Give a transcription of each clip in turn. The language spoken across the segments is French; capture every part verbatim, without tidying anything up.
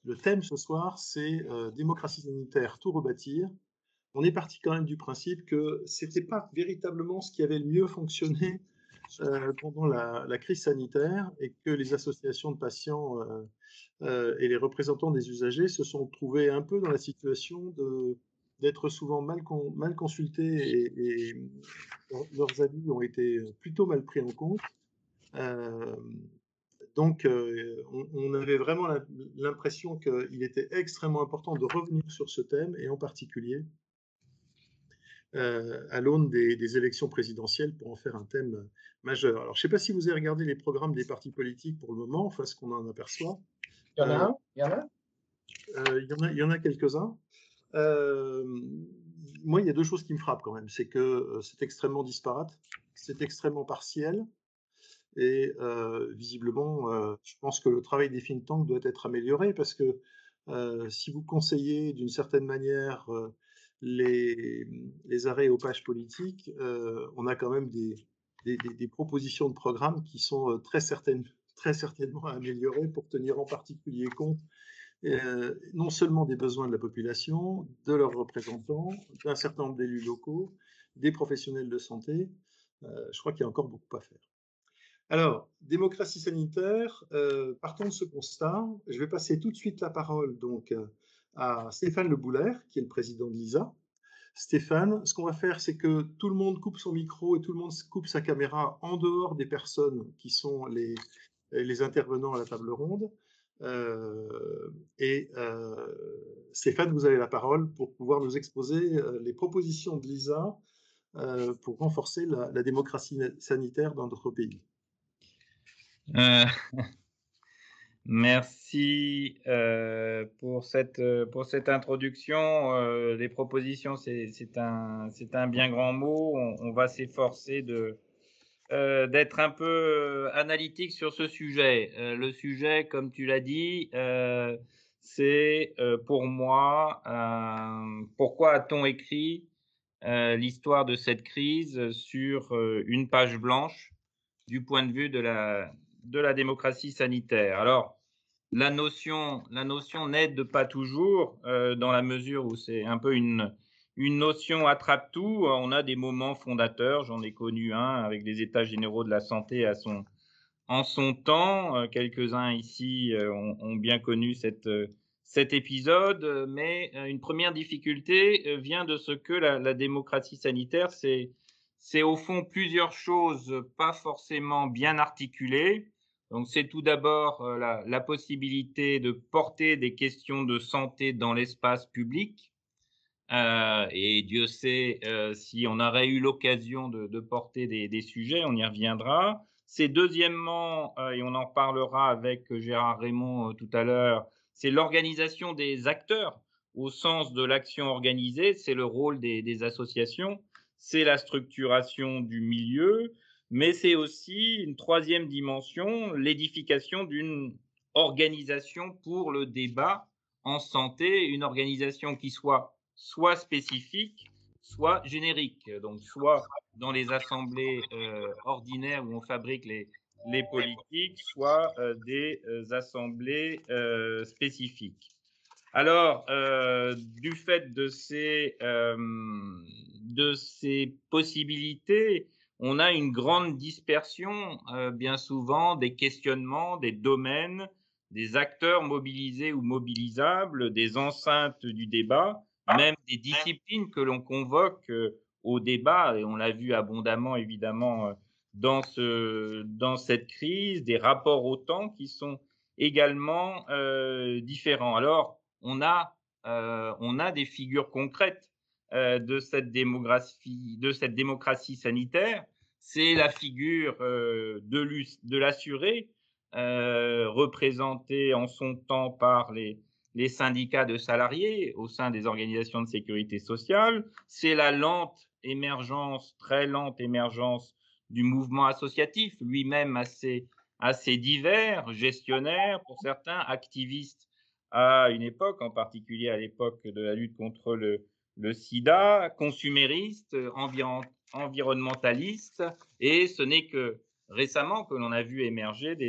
le thème ce soir, c'est euh, démocratie sanitaire, tout rebâtir. On est parti quand même du principe que c'était pas véritablement ce qui avait le mieux fonctionné euh, pendant la, la crise sanitaire et que les associations de patients euh, euh, et les représentants des usagers se sont trouvés un peu dans la situation de d'être souvent mal, con, mal consultés et, et leurs avis ont été plutôt mal pris en compte. Euh, donc, euh, on, on, avait vraiment l'impression qu'il était extrêmement important de revenir sur ce thème, et en particulier euh, à l'aune des, des élections présidentielles, pour en faire un thème majeur. Alors, je ne sais pas si vous avez regardé les programmes des partis politiques pour le moment, enfin, ce qu'on en aperçoit. Il y en a Euh, un? Il y en a? euh, il y en a, il y en a quelques-uns. Euh, moi, il y a deux choses qui me frappent quand même. C'est que euh, c'est extrêmement disparate, c'est extrêmement partiel. Et euh, visiblement, euh, je pense que le travail des think tanks doit être amélioré parce que euh, si vous conseillez d'une certaine manière euh, les, les arrêts aux pages politiques, euh, on a quand même des, des, des, des propositions de programmes qui sont euh, très, certaines, très certainement améliorées pour tenir en particulier compte euh, non seulement des besoins de la population, de leurs représentants, d'un certain nombre d'élus locaux, des professionnels de santé. Euh, je crois qu'il y a encore beaucoup à faire. Alors, démocratie sanitaire, euh, partons de ce constat. Je vais passer tout de suite la parole donc euh, à Stéphane Le Boulaert, qui est le président de l'I S A. Stéphane, ce qu'on va faire, c'est que tout le monde coupe son micro et tout le monde coupe sa caméra en dehors des personnes qui sont les, les intervenants à la table ronde. Euh, et euh, Stéphane, vous avez la parole pour pouvoir nous exposer euh, les propositions de l'I S A euh, pour renforcer la, la démocratie sanitaire dans notre pays. Euh, merci euh, pour cette pour cette introduction. Euh, les propositions, c'est c'est un c'est un bien grand mot. On, on va s'efforcer de euh, d'être un peu analytique sur ce sujet. Euh, le sujet, comme tu l'as dit, euh, c'est euh, pour moi euh, pourquoi a-t-on écrit euh, l'histoire de cette crise sur euh, une page blanche du point de vue de la, de la démocratie sanitaire. Alors, la notion, la notion n'aide pas toujours euh, dans la mesure où c'est un peu une, une notion attrape-tout. On a des moments fondateurs, j'en ai connu un avec les états généraux de la santé à son, en son temps. Euh, quelques-uns ici euh, ont, ont bien connu cette, euh, cet épisode, mais euh, une première difficulté euh, vient de ce que la, la démocratie sanitaire, c'est c'est au fond plusieurs choses pas forcément bien articulées. Donc c'est tout d'abord euh, la, la possibilité de porter des questions de santé dans l'espace public. Euh, et Dieu sait euh, si on aurait eu l'occasion de, de porter des, des sujets, on y reviendra. C'est deuxièmement, euh, et on en parlera avec Gérard Raymond euh, tout à l'heure, c'est l'organisation des acteurs au sens de l'action organisée, c'est le rôle des, des associations, c'est la structuration du milieu, mais c'est aussi une troisième dimension, l'édification d'une organisation pour le débat en santé, une organisation qui soit soit spécifique, soit générique. Donc, soit dans les assemblées euh, ordinaires où on fabrique les, les politiques, soit euh, des euh, assemblées euh, spécifiques. Alors, euh, du fait de ces, euh, de ces possibilités, on a une grande dispersion, euh, bien souvent, des questionnements, des domaines, des acteurs mobilisés ou mobilisables, des enceintes du débat, même des disciplines que l'on convoque euh, au débat, et on l'a vu abondamment, évidemment, euh, dans, ce, dans cette crise, des rapports au temps qui sont également euh, différents. Alors, on a, euh, on a des figures concrètes euh, de cette démographie, de cette démocratie sanitaire. C'est la figure euh, de l'assuré, euh, représentée en son temps par les, les syndicats de salariés au sein des organisations de sécurité sociale. C'est la lente émergence, très lente émergence du mouvement associatif, lui-même assez, assez divers, gestionnaire pour certains, activistes à une époque, en particulier à l'époque de la lutte contre le, le sida, consumériste, environ, environnementaliste, et ce n'est que récemment que l'on a vu émerger des,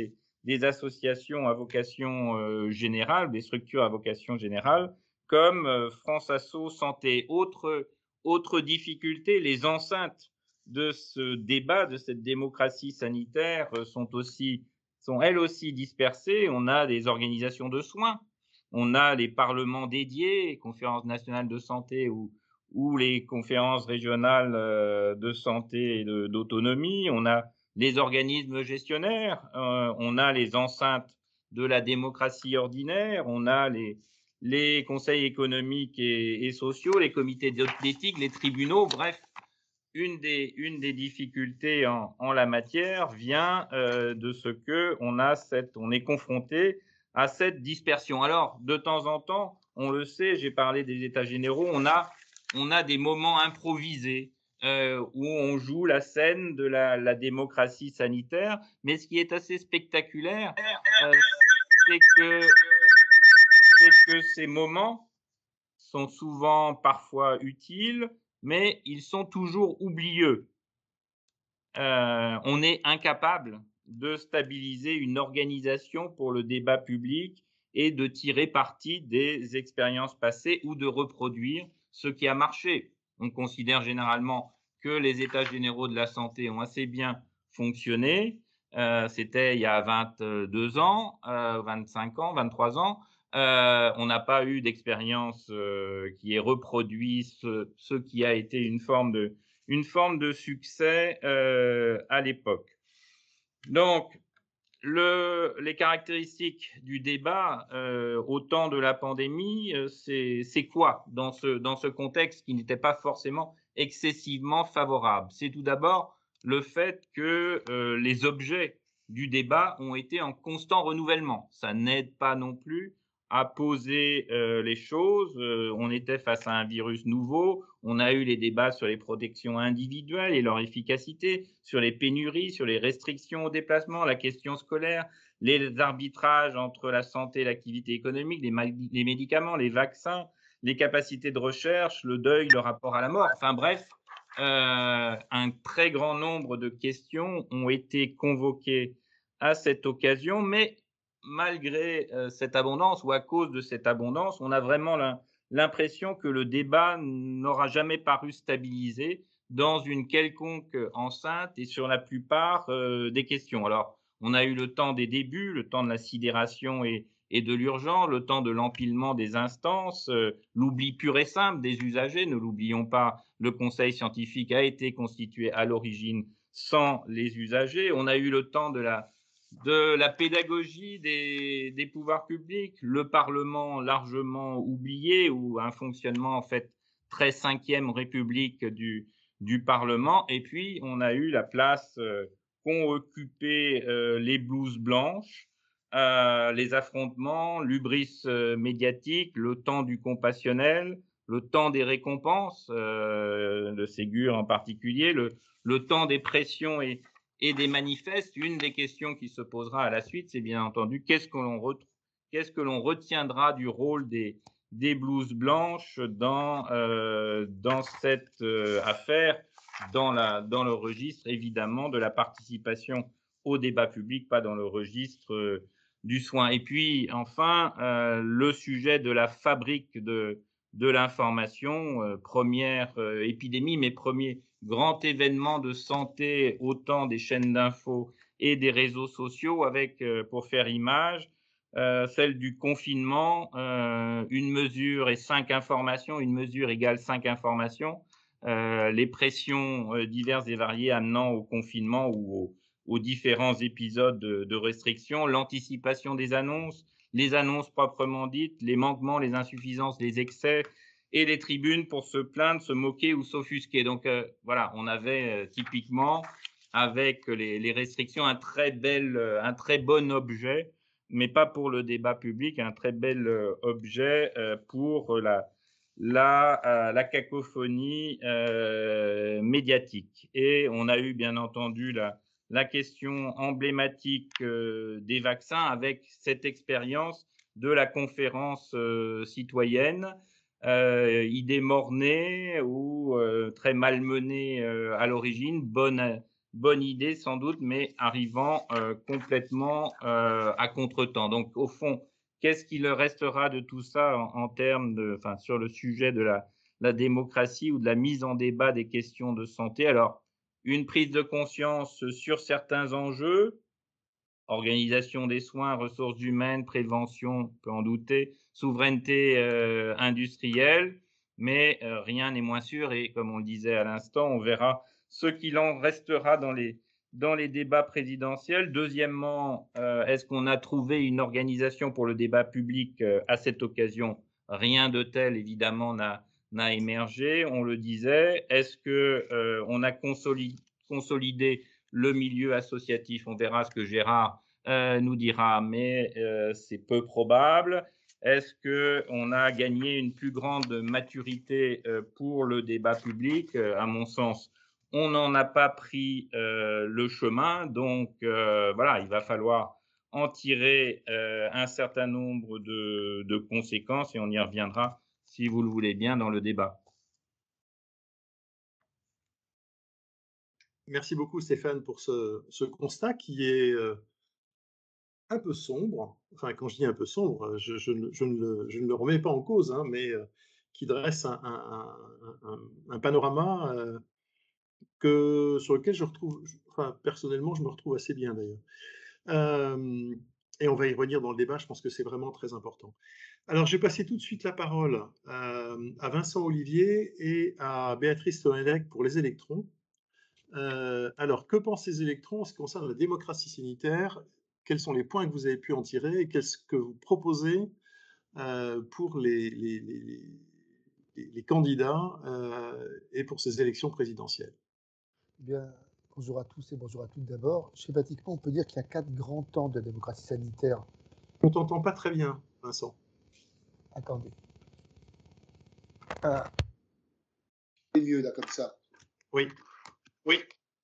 des associations à vocation euh, générale, des structures à vocation générale, comme euh, France Asso Santé. Autre, autre difficulté, les enceintes de ce débat, de cette démocratie sanitaire, euh, sont aussi, sont elles aussi dispersées. On a des organisations de soins, on a les parlements dédiés, conférences nationales de santé ou, ou les conférences régionales euh, de santé et de- d'autonomie, on a les organismes gestionnaires, euh, on a les enceintes de la démocratie ordinaire, on a les, les conseils économiques et, et sociaux, les comités d'éthique, les tribunaux, bref, une des, une des difficultés en, en la matière vient euh, de ce que on a cette, on est confronté à cette dispersion. Alors, de temps en temps, on le sait, j'ai parlé des États généraux, on a, on a des moments improvisés euh, où on joue la scène de la, la démocratie sanitaire, mais ce qui est assez spectaculaire, euh, c'est que, c'est que ces moments sont souvent parfois utiles, mais ils sont toujours oublieux. Euh, on est incapable de stabiliser une organisation pour le débat public et de tirer parti des expériences passées ou de reproduire ce qui a marché. On considère généralement que les états généraux de la santé ont assez bien fonctionné. Euh, C'était il y a vingt-deux ans, euh, vingt-cinq ans, vingt-trois ans. Euh, on n'a pas eu d'expérience euh, qui ait reproduit ce, ce qui a été une forme de, une forme de succès euh, à l'époque. Donc, le, les caractéristiques du débat euh, au temps de la pandémie, euh, c'est, c'est quoi dans ce, dans ce contexte qui n'était pas forcément excessivement favorable? C'est tout d'abord le fait que euh, les objets du débat ont été en constant renouvellement. Ça n'aide pas non plus à poser euh, les choses. Euh, on était face à un virus nouveau. On a eu les débats sur les protections individuelles et leur efficacité, sur les pénuries, sur les restrictions au déplacement, la question scolaire, les arbitrages entre la santé et l'activité économique, les, les médicaments, les vaccins, les capacités de recherche, le deuil, le rapport à la mort. Enfin bref, euh, un très grand nombre de questions ont été convoquées à cette occasion, mais malgré euh, cette abondance ou à cause de cette abondance, on a vraiment l'impression que le débat n'aura jamais paru stabilisé dans une quelconque enceinte et sur la plupart euh, des questions. Alors, on a eu le temps des débuts, le temps de la sidération et, et de l'urgent, le temps de l'empilement des instances, euh, l'oubli pur et simple des usagers. Ne l'oublions pas, le conseil scientifique a été constitué à l'origine sans les usagers. On a eu le temps de la de la pédagogie des, des pouvoirs publics, le Parlement largement oublié ou un fonctionnement en fait très cinquième République du, du Parlement. Et puis, on a eu la place euh, qu'ont occupé euh, les blouses blanches, euh, les affrontements, l'ubris euh, médiatique, le temps du compassionnel, le temps des récompenses, euh, de Ségur en particulier, le, le temps des pressions et, et des manifestes. Une des questions qui se posera à la suite, c'est bien entendu qu'est-ce que l'on retrouve, qu'est-ce que l'on retiendra du rôle des, des blouses blanches dans, euh, dans cette euh, affaire, dans, la, dans le registre évidemment de la participation au débat public, pas dans le registre euh, du soin. Et puis enfin, euh, le sujet de la fabrique de, de l'information, euh, première euh, épidémie, mais premier grand événement de santé au temps des chaînes d'infos et des réseaux sociaux avec, euh, pour faire image, euh, celle du confinement, euh, une mesure et cinq informations, une mesure égale cinq informations, euh, les pressions euh, diverses et variées amenant au confinement ou au, aux différents épisodes de, de restriction, l'anticipation des annonces, les annonces proprement dites, les manquements, les insuffisances, les excès, et les tribunes pour se plaindre, se moquer ou s'offusquer. Donc euh, voilà, on avait euh, typiquement, avec les, les restrictions, un très bel, euh, un très bon objet, mais pas pour le débat public, un très bel euh, objet euh, pour la, la, euh, la cacophonie euh, médiatique. Et on a eu bien entendu la, la question emblématique euh, des vaccins avec cette expérience de la conférence euh, citoyenne, euh, idée mornée ou euh, très malmenée euh, à l'origine, bonne, bonne idée sans doute, mais arrivant euh, complètement euh, à contretemps. Donc au fond, qu'est-ce qu'il restera de tout ça en, en termes de, enfin, sur le sujet de la, la démocratie ou de la mise en débat des questions de santé? Alors, une prise de conscience sur certains enjeux, organisation des soins, ressources humaines, prévention, on peut en douter, souveraineté euh, industrielle, mais euh, rien n'est moins sûr et comme on le disait à l'instant, on verra ce qu'il en restera dans les, dans les débats présidentiels. Deuxièmement, euh, est-ce qu'on a trouvé une organisation pour le débat public euh, à cette occasion? Rien de tel, évidemment, n'a, n'a émergé, on le disait. Est-ce que euh, on a consolidé, consolidé le milieu associatif? On verra ce que Gérard euh, nous dira, mais euh, c'est peu probable. Est-ce qu'on a gagné une plus grande maturité euh, pour le débat public? euh, À mon sens, on n'en a pas pris euh, le chemin. Donc euh, voilà, il va falloir en tirer euh, un certain nombre de, de conséquences et on y reviendra, si vous le voulez bien, dans le débat. Merci beaucoup Stéphane pour ce, ce constat qui est euh, un peu sombre. Enfin, quand je dis un peu sombre, je, je ne, je ne le, je ne le remets pas en cause, hein, mais euh, qui dresse un, un, un, un panorama euh, que, sur lequel je retrouve, enfin, personnellement, je me retrouve assez bien d'ailleurs. Euh, et on va y revenir dans le débat, je pense que c'est vraiment très important. Alors, je vais passer tout de suite la parole euh, à Vincent Olivier et à Béatrice Toinec pour les électrons. Euh, alors, que pensent les électrons en ce qui concerne la démocratie sanitaire? Quels sont les points que vous avez pu en tirer et qu'est-ce que vous proposez euh, pour les, les, les, les, les candidats euh, et pour ces élections présidentielles? Eh bien, bonjour à tous et bonjour à toutes d'abord. Schématiquement, on peut dire qu'il y a quatre grands temps de la démocratie sanitaire. On t'entend pas très bien, Vincent. Attendez. Ah. C'est mieux là comme ça. Oui. Oui.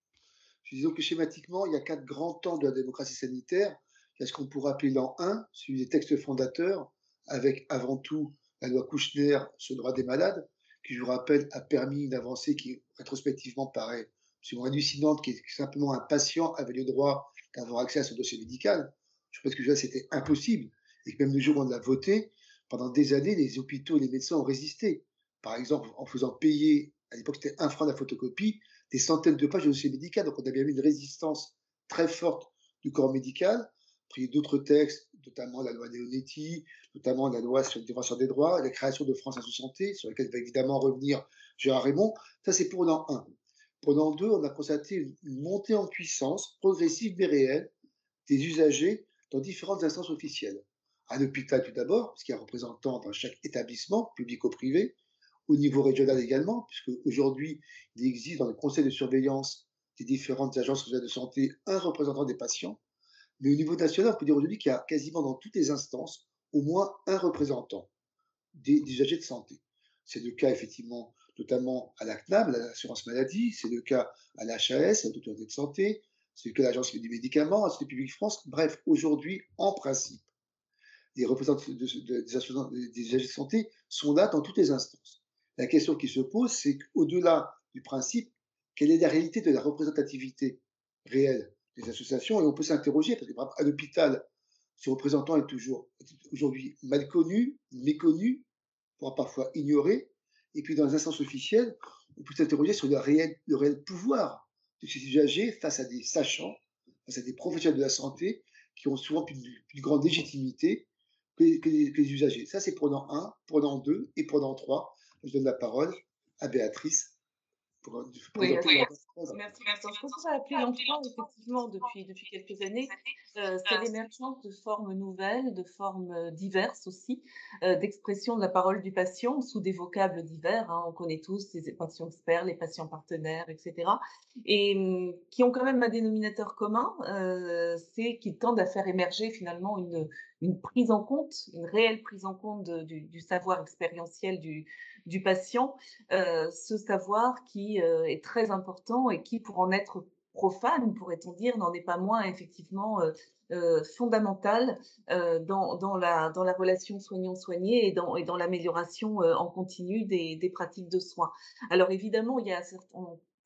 Je disais que schématiquement, il y a quatre grands temps de la démocratie sanitaire. Il y a ce qu'on pourrait appeler l'an un, celui des textes fondateurs, avec avant tout la loi Kouchner sur le droit des malades, qui, je vous rappelle, a permis une avancée qui, rétrospectivement, paraît absolument hallucinante, qui est que simplement un patient avait le droit d'avoir accès à son dossier médical. Je pense que c'était impossible, et que même le jour où on l'a voté, pendant des années, les hôpitaux et les médecins ont résisté. Par exemple, en faisant payer, à l'époque c'était un franc la photocopie, des centaines de pages de dossier médical. Donc on a bien vu une résistance très forte du corps médical. Après, il y a d'autres textes, notamment la loi Leonetti, notamment la loi sur la défense des droits, la création de France Info Santé, sur laquelle va évidemment revenir Gérard Raymond. Ça, c'est pour l'an un. Pour l'an deux, on a constaté une, une montée en puissance progressive mais réelle des usagers dans différentes instances officielles. À l'hôpital tout d'abord, parce qu'il y a un représentant dans chaque établissement, public ou privé, au niveau régional également, puisque aujourd'hui, il existe dans le conseil de surveillance des différentes agences de santé un représentant des patients. Mais au niveau national, on peut dire aujourd'hui qu'il y a quasiment dans toutes les instances au moins un représentant des, des usagers de santé. C'est le cas effectivement notamment à la C N A M, l'assurance maladie, c'est le cas à l'H A S, l'autorité de santé, c'est le cas à l'agence du médicament, à la Santé publique France. Bref, aujourd'hui, en principe, les représentants de, de, des, des usagers de santé sont là dans toutes les instances. La question qui se pose, c'est qu'au-delà du principe, quelle est la réalité de la représentativité réelle des associations? Et on peut s'interroger, parce qu'à l'hôpital, ce représentant est toujours aujourd'hui mal connu, méconnu, voire parfois ignoré. Et puis dans les instances officielles, on peut s'interroger sur le réel, le réel pouvoir de ces usagers face à des sachants, face à des professionnels de la santé qui ont souvent plus, plus grande légitimité que, que, les, que les usagers. Ça, c'est prenant un, prenant deux et prenant trois. Je donne la parole à Béatrice pour oui, présenter merci, merci Vincent. Je pense que ça a appelé l'enfant, effectivement, depuis, depuis quelques années. Euh, c'est l'émergence de formes nouvelles, de formes diverses aussi, euh, d'expression de la parole du patient sous des vocables divers. Hein. On connaît tous les patients experts, les patients partenaires, et cetera. Et euh, qui ont quand même un dénominateur commun, euh, c'est qu'ils tendent à faire émerger finalement une, une prise en compte, une réelle prise en compte de, du, du savoir expérientiel du, du patient, euh, ce savoir qui euh, est très important et qui, pour en être profane, pourrait-on dire, n'en est pas moins effectivement euh, euh, fondamental euh, dans, dans, la, dans la relation soignant-soigné et dans, et dans l'amélioration euh, en continu des, des pratiques de soins. Alors évidemment, il y a certains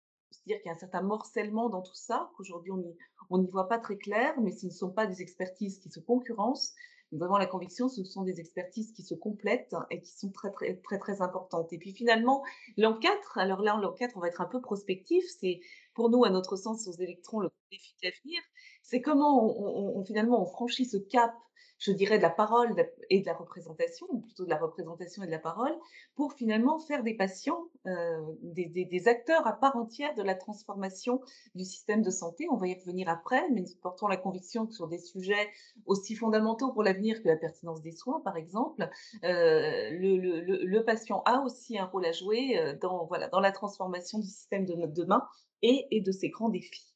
considère qu'il y a un certain morcellement dans tout ça, qu'aujourd'hui on n'y on n'y voit pas très clair, mais ce ne sont pas des expertises qui se concurrencent. Nous avons la conviction que ce sont des expertises qui se complètent et qui sont très, très, très, très importantes. Et puis finalement, l'an quatre, alors là, l'an quatre, on va être un peu prospectif, c'est pour nous, à notre sens, aux électrons, le défi de l'avenir, c'est comment on, on, on, finalement on franchit ce cap, je dirais, de la parole et de la représentation, ou plutôt de la représentation et de la parole, pour finalement faire des patients, euh, des, des, des acteurs à part entière de la transformation du système de santé. On va y revenir après, mais nous portons la conviction que sur des sujets aussi fondamentaux pour l'avenir que la pertinence des soins, par exemple, euh, le, le, le, le patient a aussi un rôle à jouer dans, voilà, dans la transformation du système de notre demain et, et de ses grands défis.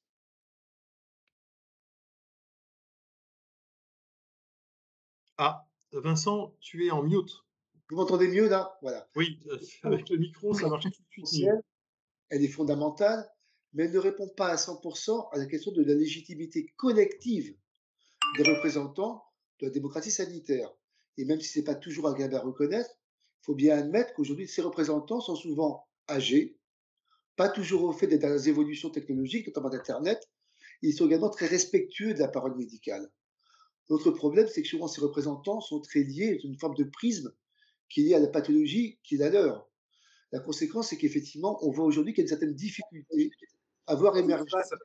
Ah, Vincent, tu es en mute. Vous m'entendez mieux là? Voilà. Oui, euh, avec le micro, ça marche tout de suite mieux. Elle est fondamentale, mais elle ne répond pas à cent pour cent à la question de la légitimité collective des représentants de la démocratie sanitaire. Et même si ce n'est pas toujours agréable à reconnaître, il faut bien admettre qu'aujourd'hui, ces représentants sont souvent âgés, pas toujours au fait des dernières évolutions technologiques, notamment d'Internet. Ils sont également très respectueux de la parole médicale. L'autre problème, c'est que souvent ces représentants sont très liés à une forme de prisme qui est liée à la pathologie qui est la leur. La conséquence, c'est qu'effectivement, on voit aujourd'hui qu'il y a une certaine difficulté à voir émerger.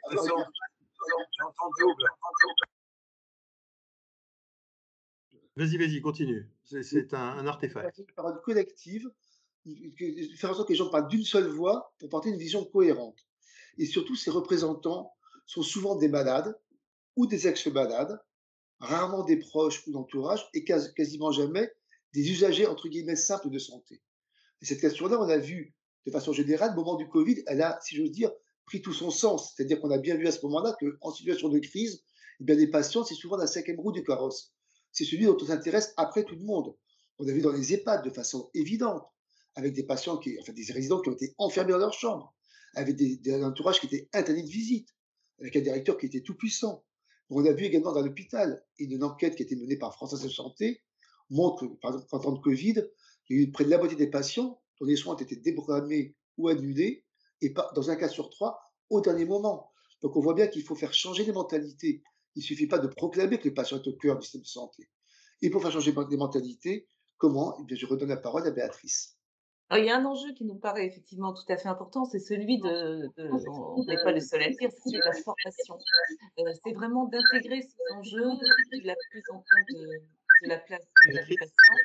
Vas-y, vas-y, continue. C'est un, un artefact. Une parole collective, faire en sorte que les gens parlent d'une seule voix pour porter une vision cohérente. Et surtout, ces représentants sont souvent des malades ou des ex-malades, rarement des proches ou d'entourage, et quasiment jamais des usagers, entre guillemets, simples de santé. Et cette question-là, on a vu de façon générale, au moment du Covid, elle a, si j'ose dire, pris tout son sens. C'est-à-dire qu'on a bien vu à ce moment-là qu'en situation de crise, eh bien, les patients, c'est souvent la cinquième roue du carrosse. C'est celui dont on s'intéresse après tout le monde. On a vu dans les EHPAD de façon évidente, avec des patients, qui, enfin des résidents qui ont été enfermés dans leur chambre, avec des, des entourages qui étaient interdits de visite, avec un directeur qui était tout puissant. On a vu également dans l'hôpital, une enquête qui a été menée par France Santé montre que, par exemple, qu'en temps de Covid, il y a eu près de la moitié des patients dont les soins ont été déprogrammés ou annulés, et pas, dans un cas sur trois, au dernier moment. Donc on voit bien qu'il faut faire changer les mentalités. Il ne suffit pas de proclamer que le patient est au cœur du système de santé. Et pour faire changer les mentalités, comment? Eh bien, je redonne la parole à Béatrice. Alors, il y a un enjeu qui nous paraît effectivement tout à fait important, c'est celui de, de on n'est pas le seul à le dire, c'est celui de la formation. Euh, c'est vraiment d'intégrer ces enjeux de la prise en compte de, de la place du, du patient.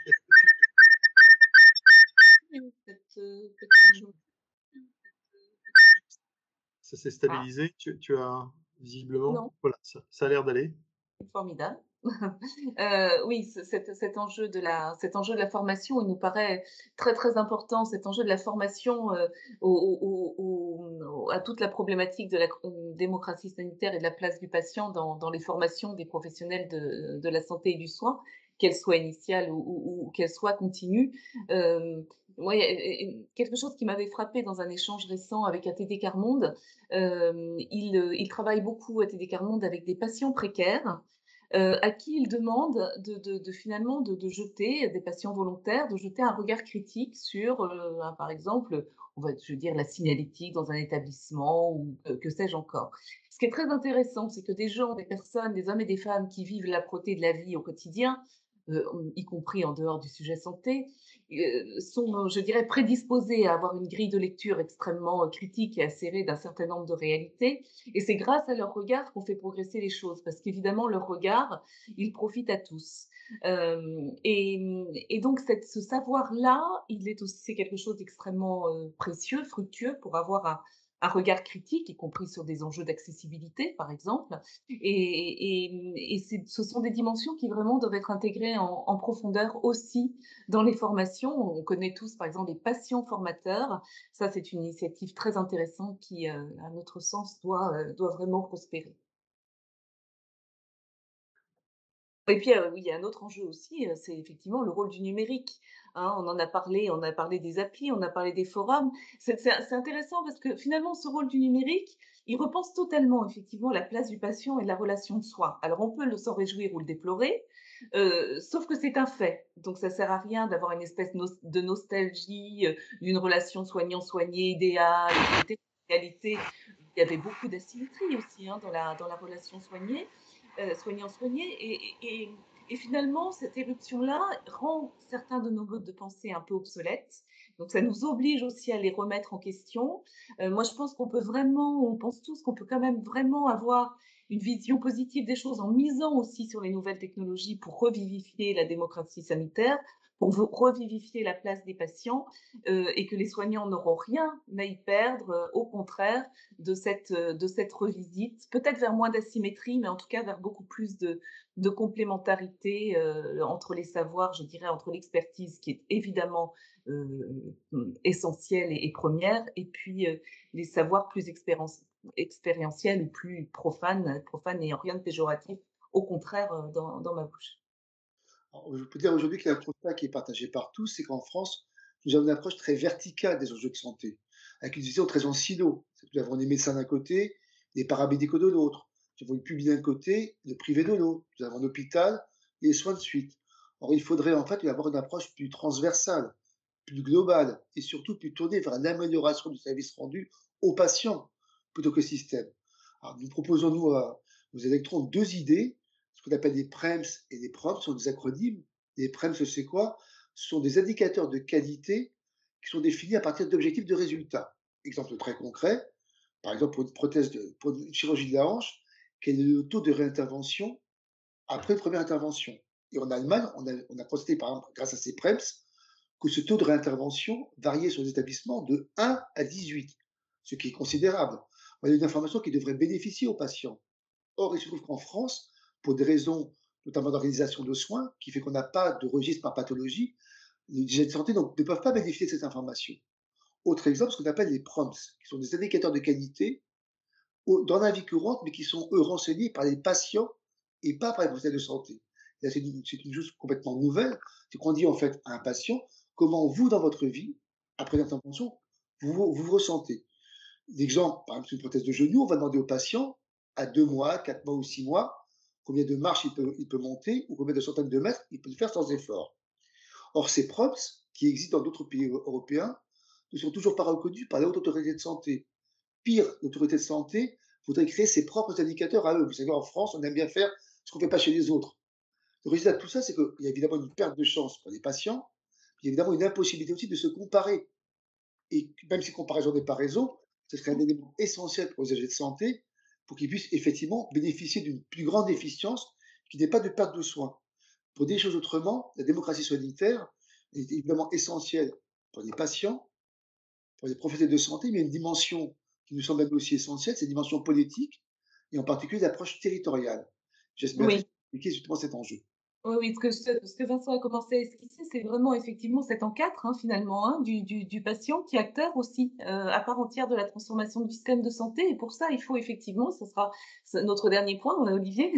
Ça s'est stabilisé, ah. tu, tu as visiblement, non. Voilà, ça, ça a l'air d'aller. Formidable. euh, oui, cet, cet, enjeu de la, cet enjeu de la formation, il nous paraît très très important, cet enjeu de la formation euh, au, au, au, à toute la problématique de la démocratie sanitaire et de la place du patient dans, dans les formations des professionnels de, de la santé et du soin, qu'elles soient initiales ou, ou, ou qu'elles soient continues. Euh, moi, il y a quelque chose qui m'avait frappé dans un échange récent avec A T D Quart Monde. Euh, il, il travaille beaucoup, A T D Quart Monde, avec des patients précaires euh, à qui il demande de, de, de finalement de, de jeter, des patients volontaires, de jeter un regard critique sur, euh, un, par exemple, on va je veux dire la signalétique dans un établissement ou euh, que sais-je encore. Ce qui est très intéressant, c'est que des gens, des personnes, des hommes et des femmes qui vivent l'âpreté de la vie au quotidien, euh, y compris en dehors du sujet santé, euh, sont, je dirais, prédisposés à avoir une grille de lecture extrêmement critique et acérée d'un certain nombre de réalités. Et c'est grâce à leur regard qu'on fait progresser les choses, parce qu'évidemment, leur regard, il profite à tous. Euh, et, et donc, cette, ce savoir-là, il est aussi c'est quelque chose d'extrêmement euh, précieux, fructueux, pour avoir un, un regard critique, y compris sur des enjeux d'accessibilité, par exemple. Et, et, et ce sont des dimensions qui vraiment doivent être intégrées en, en profondeur aussi dans les formations. On connaît tous, par exemple, les patients formateurs. Ça, c'est une initiative très intéressante qui, euh, à notre sens, doit, euh, doit vraiment prospérer. Et puis, euh, oui, il y a un autre enjeu aussi, euh, c'est effectivement le rôle du numérique. Hein, on en a parlé, on a parlé des applis, on a parlé des forums. C'est intéressant parce que finalement, ce rôle du numérique, il repense totalement effectivement la place du patient et de la relation de soin. Alors, on peut s'en réjouir ou le déplorer, euh, sauf que c'est un fait. Donc, ça sert à rien d'avoir une espèce de nostalgie euh, d'une relation soignant-soigné idéale, qualité il y avait beaucoup d'asymétrie aussi hein, dans, la, dans la relation soignée, euh, soignant-soigné. Et, et, et, et finalement, cette éruption-là rend certains de nos modes de pensée un peu obsolètes. Donc, ça nous oblige aussi à les remettre en question. Euh, moi, je pense qu'on peut vraiment, on pense tous qu'on peut quand même vraiment avoir une vision positive des choses en misant aussi sur les nouvelles technologies pour revivifier la démocratie sanitaire, pour revivifier la place des patients euh, et que les soignants n'auront rien à y perdre, euh, au contraire, de cette, euh, de cette revisite, peut-être vers moins d'asymétrie, mais en tout cas vers beaucoup plus de, de complémentarité euh, entre les savoirs, je dirais, entre l'expertise qui est évidemment euh, essentielle et, et première, et puis euh, les savoirs plus expérience, expérientiels ou plus profanes, profanes n'ayant rien de péjoratif, au contraire, euh, dans, dans ma bouche. Alors, je peux dire aujourd'hui qu'il y a un constat qui est partagé par tous, c'est qu'en France, nous avons une approche très verticale des enjeux de santé, avec une vision très en silo. Nous avons des médecins d'un côté, des paramédicaux de l'autre. Nous avons le public d'un côté, le privé de l'autre. Nous avons un hôpital et les soins de suite. Or, il faudrait en fait avoir une approche plus transversale, plus globale et surtout plus tournée vers l'amélioration du service rendu aux patients plutôt que système. Alors, nous proposons, nous, à nos électrons, deux idées, ce qu'on appelle les P R E M S et les P R O M, sont des acronymes. Les P R E M S, c'est quoi? Ce sont des indicateurs de qualité qui sont définis à partir d'objectifs de résultats. Exemple très concret, par exemple pour une prothèse, de, pour une chirurgie de la hanche, quel est le taux de réintervention après une première intervention? Et en Allemagne, on a, on a constaté, par exemple, grâce à ces P R E M S, que ce taux de réintervention variait sur les établissements de un à dix-huit, ce qui est considérable. Voilà une information qui devrait bénéficier aux patients. Or, il se trouve qu'en France, pour des raisons notamment d'organisation de soins, qui fait qu'on n'a pas de registre par pathologie, les digènes de santé donc, ne peuvent pas bénéficier de cette information. Autre exemple, ce qu'on appelle les P R O M S, qui sont des indicateurs de qualité dans la vie courante, mais qui sont, eux, renseignés par les patients et pas par les professionnels de santé. Là, c'est une, une chose complètement nouvelle, c'est qu'on dit en fait à un patient comment vous, dans votre vie, après l'intervention, vous, vous vous ressentez. L'exemple, par exemple, sur une prothèse de genou, on va demander au patient, à deux mois, quatre mois ou six mois, combien de marches il peut, il peut monter ou combien de centaines de mètres il peut le faire sans effort. Or, ces P R O M S, qui existent dans d'autres pays européens, ne sont toujours pas reconnus par la haute autorité de santé. Pire, l'autorité de santé voudrait créer ses propres indicateurs à eux. Vous savez, en France, on aime bien faire ce qu'on ne fait pas chez les autres. Le résultat de tout ça, c'est qu'il y a évidemment une perte de chance pour les patients, puis il y a évidemment une impossibilité aussi de se comparer. Et même si comparaison n'est pas raison, ce serait un élément essentiel pour les agents de santé pour qu'ils puissent effectivement bénéficier d'une plus grande efficience qui n'est pas de perte de soins. Pour dire les choses autrement, la démocratie sanitaire est évidemment essentielle pour les patients, pour les professionnels de santé, mais il y a une dimension qui nous semble aussi essentielle, c'est la dimension politique, et en particulier l'approche territoriale. J'espère Oui. expliquer justement cet enjeu. Oui, oui, ce que, ce ce que Vincent a commencé à esquisser, c'est vraiment effectivement cet encadre, hein, finalement, hein, du, du, du patient qui est acteur aussi euh, à part entière de la transformation du système de santé. Et pour ça, il faut effectivement, ce sera notre dernier point, Olivier,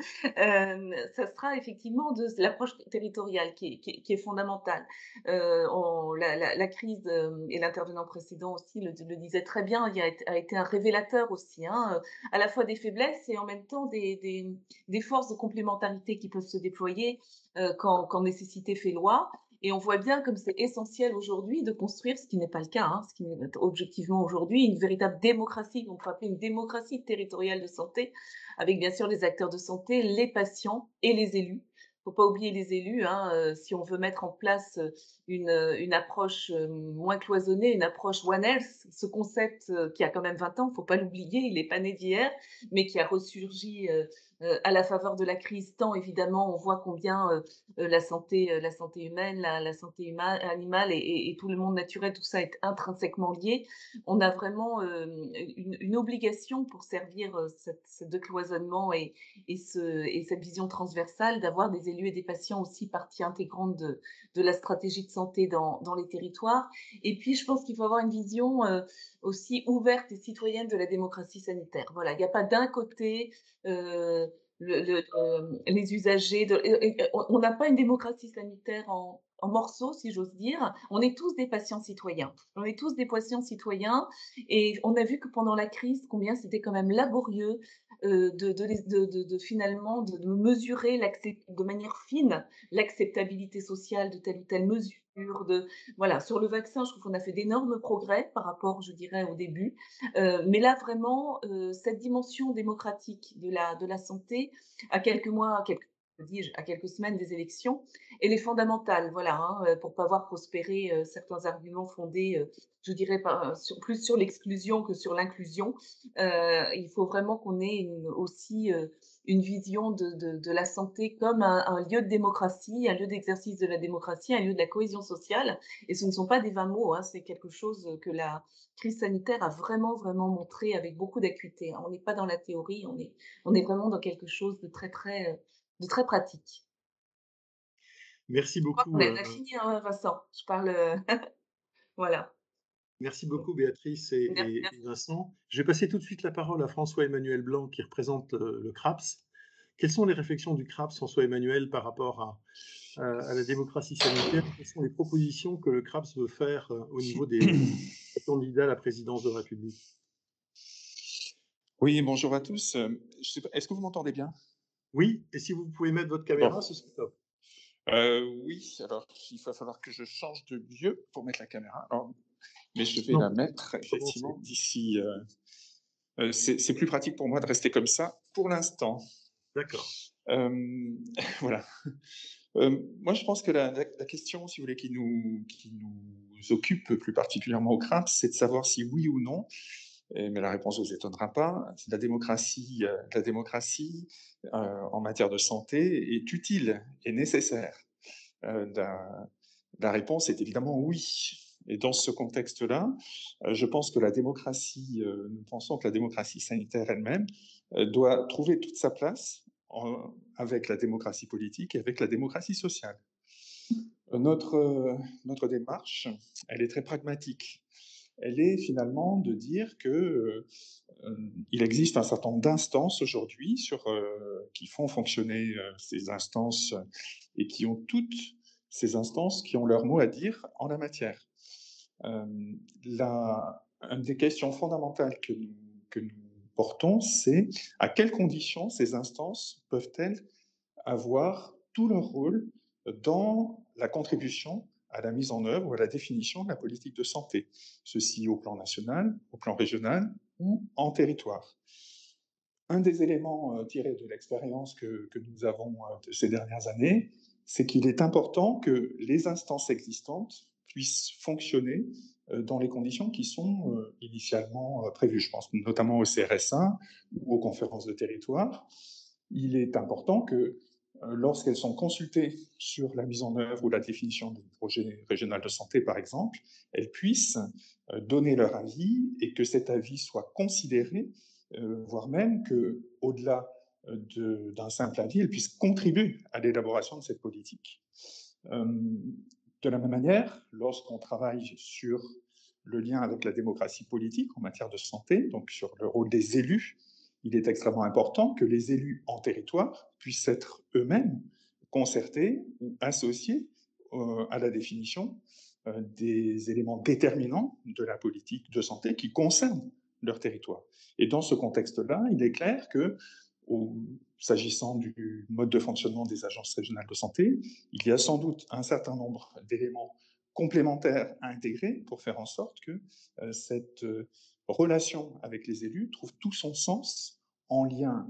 euh, ça sera effectivement de l'approche territoriale qui est, qui est, qui est fondamentale. Euh, on, la, la, la crise, euh, et l'intervenant précédent aussi le, le disait très bien, il a été, a été un révélateur aussi, hein, à la fois des faiblesses et en même temps des, des, des forces de complémentarité qui peuvent se déployer Euh, quand, quand nécessité fait loi. Et on voit bien comme c'est essentiel aujourd'hui de construire, ce qui n'est pas le cas, hein, ce qui est objectivement aujourd'hui, une véritable démocratie, qu'on peut appeler une démocratie territoriale de santé, avec bien sûr les acteurs de santé, les patients et les élus. Il ne faut pas oublier les élus, hein, euh, si on veut mettre en place une, une approche euh, moins cloisonnée, une approche One Health, ce concept euh, qui a quand même vingt ans, il ne faut pas l'oublier, il n'est pas né d'hier, mais qui a ressurgi euh, euh, à la faveur de la crise, tant évidemment on voit combien euh, la, santé, euh, la santé humaine, la, la santé humaine, animale et, et, et tout le monde naturel, tout ça est intrinsèquement lié. On a vraiment euh, une, une obligation pour servir euh, cette, ce décloisonnement et, et, ce, et cette vision transversale d'avoir des élus et des patients aussi partie intégrante de, de la stratégie de santé dans, dans les territoires. Et puis je pense qu'il faut avoir une vision euh, aussi ouverte et citoyenne de la démocratie sanitaire. Voilà, il n'y a pas d'un côté euh, le, le, euh, les usagers. De, et, et, on n'a pas une démocratie sanitaire en, en morceaux, si j'ose dire. On est tous des patients citoyens. On est tous des patients citoyens. Et on a vu que pendant la crise, combien c'était quand même laborieux euh, de, de, les- de, de- de finalement de, de mesurer l'accep- de manière fine l'acceptabilité sociale de telle ou telle mesure. De, voilà, sur le vaccin, je trouve qu'on a fait d'énormes progrès par rapport, je dirais, au début. Euh, mais là, vraiment, euh, cette dimension démocratique de la, de la santé, à quelques mois, à quelques, dis-je, à quelques semaines des élections, elle est fondamentale, voilà, hein, euh, pour pas voir prospérer euh, certains arguments fondés, euh, je dirais, pas, sur, plus sur l'exclusion que sur l'inclusion. Euh, il faut vraiment qu'on ait une, aussi euh, une vision de, de, de la santé comme un, un lieu de démocratie, un lieu d'exercice de la démocratie, un lieu de la cohésion sociale. Et ce ne sont pas des vains mots, hein, c'est quelque chose que la crise sanitaire a vraiment, vraiment montré avec beaucoup d'acuité. On n'est pas dans la théorie, on est, on est vraiment dans quelque chose de très, très, de très pratique. Merci Je crois beaucoup. qu'on euh, a fini, hein, Vincent. Je parle. euh, voilà. Merci beaucoup Béatrice et, Merci. et- et Vincent. Je vais passer tout de suite la parole à François-Emmanuel Blanc qui représente le, le CRAPS. Quelles sont les réflexions du CRAPS, François-Emmanuel, par rapport à, à- à la démocratie sanitaire? Quelles sont les propositions que le CRAPS veut faire euh, au niveau des candidats à la présidence de la République? Oui, bonjour à tous. Euh, je sais pas, est-ce que vous m'entendez bien? Oui, et si vous pouvez mettre votre Bon. caméra, ce serait top. Euh, oui, alors il va falloir que je change de lieu pour mettre la caméra. Alors, mais je vais Non, la mettre effectivement d'ici. Euh, euh, c'est c'est plus pratique pour moi de rester comme ça pour l'instant. D'accord. Euh, voilà. Euh, moi, je pense que la, la, la question, si vous voulez, qui nous, qui nous occupe plus particulièrement au CRAPS, c'est de savoir si oui ou non, et, mais la réponse ne vous étonnera pas, la démocratie, euh, la démocratie euh, en matière de santé est utile et nécessaire. Euh, la, la réponse est évidemment oui. Et dans ce contexte-là, euh, je pense que la démocratie, euh, nous pensons que la démocratie sanitaire elle-même euh, doit trouver toute sa place en, avec la démocratie politique et avec la démocratie sociale. Notre, euh, notre démarche, elle est très pragmatique. Elle est finalement de dire que euh, il existe un certain nombre d'instances aujourd'hui sur euh, qui font fonctionner euh, ces instances et qui ont toutes ces instances qui ont leur mot à dire en la matière. Euh, la, une des questions fondamentales que nous, que nous portons, c'est à quelles conditions ces instances peuvent-elles avoir tout leur rôle dans la contribution à la mise en œuvre ou à la définition de la politique de santé, ceci au plan national, au plan régional ou en territoire. Un des éléments euh, tirés de l'expérience que, que nous avons euh, de ces dernières années, c'est qu'il est important que les instances existantes puissent fonctionner euh, dans les conditions qui sont euh, initialement euh, prévues. Je pense notamment au C R S un ou aux conférences de territoire. Il est important que lorsqu'elles sont consultées sur la mise en œuvre ou la définition du projet régional de santé, par exemple, elles puissent donner leur avis et que cet avis soit considéré, euh, voire même qu'au-delà de, d'un simple avis, elles puissent contribuer à l'élaboration de cette politique. Euh, de la même manière, lorsqu'on travaille sur le lien avec la démocratie politique en matière de santé, donc sur le rôle des élus, il est extrêmement important que les élus en territoire puissent être eux-mêmes concertés ou associés euh, à la définition euh, des éléments déterminants de la politique de santé qui concernent leur territoire. Et dans ce contexte-là, il est clair que, au, s'agissant du mode de fonctionnement des agences régionales de santé, il y a sans doute un certain nombre d'éléments complémentaires à intégrer pour faire en sorte que euh, cette euh, relation avec les élus trouve tout son sens en lien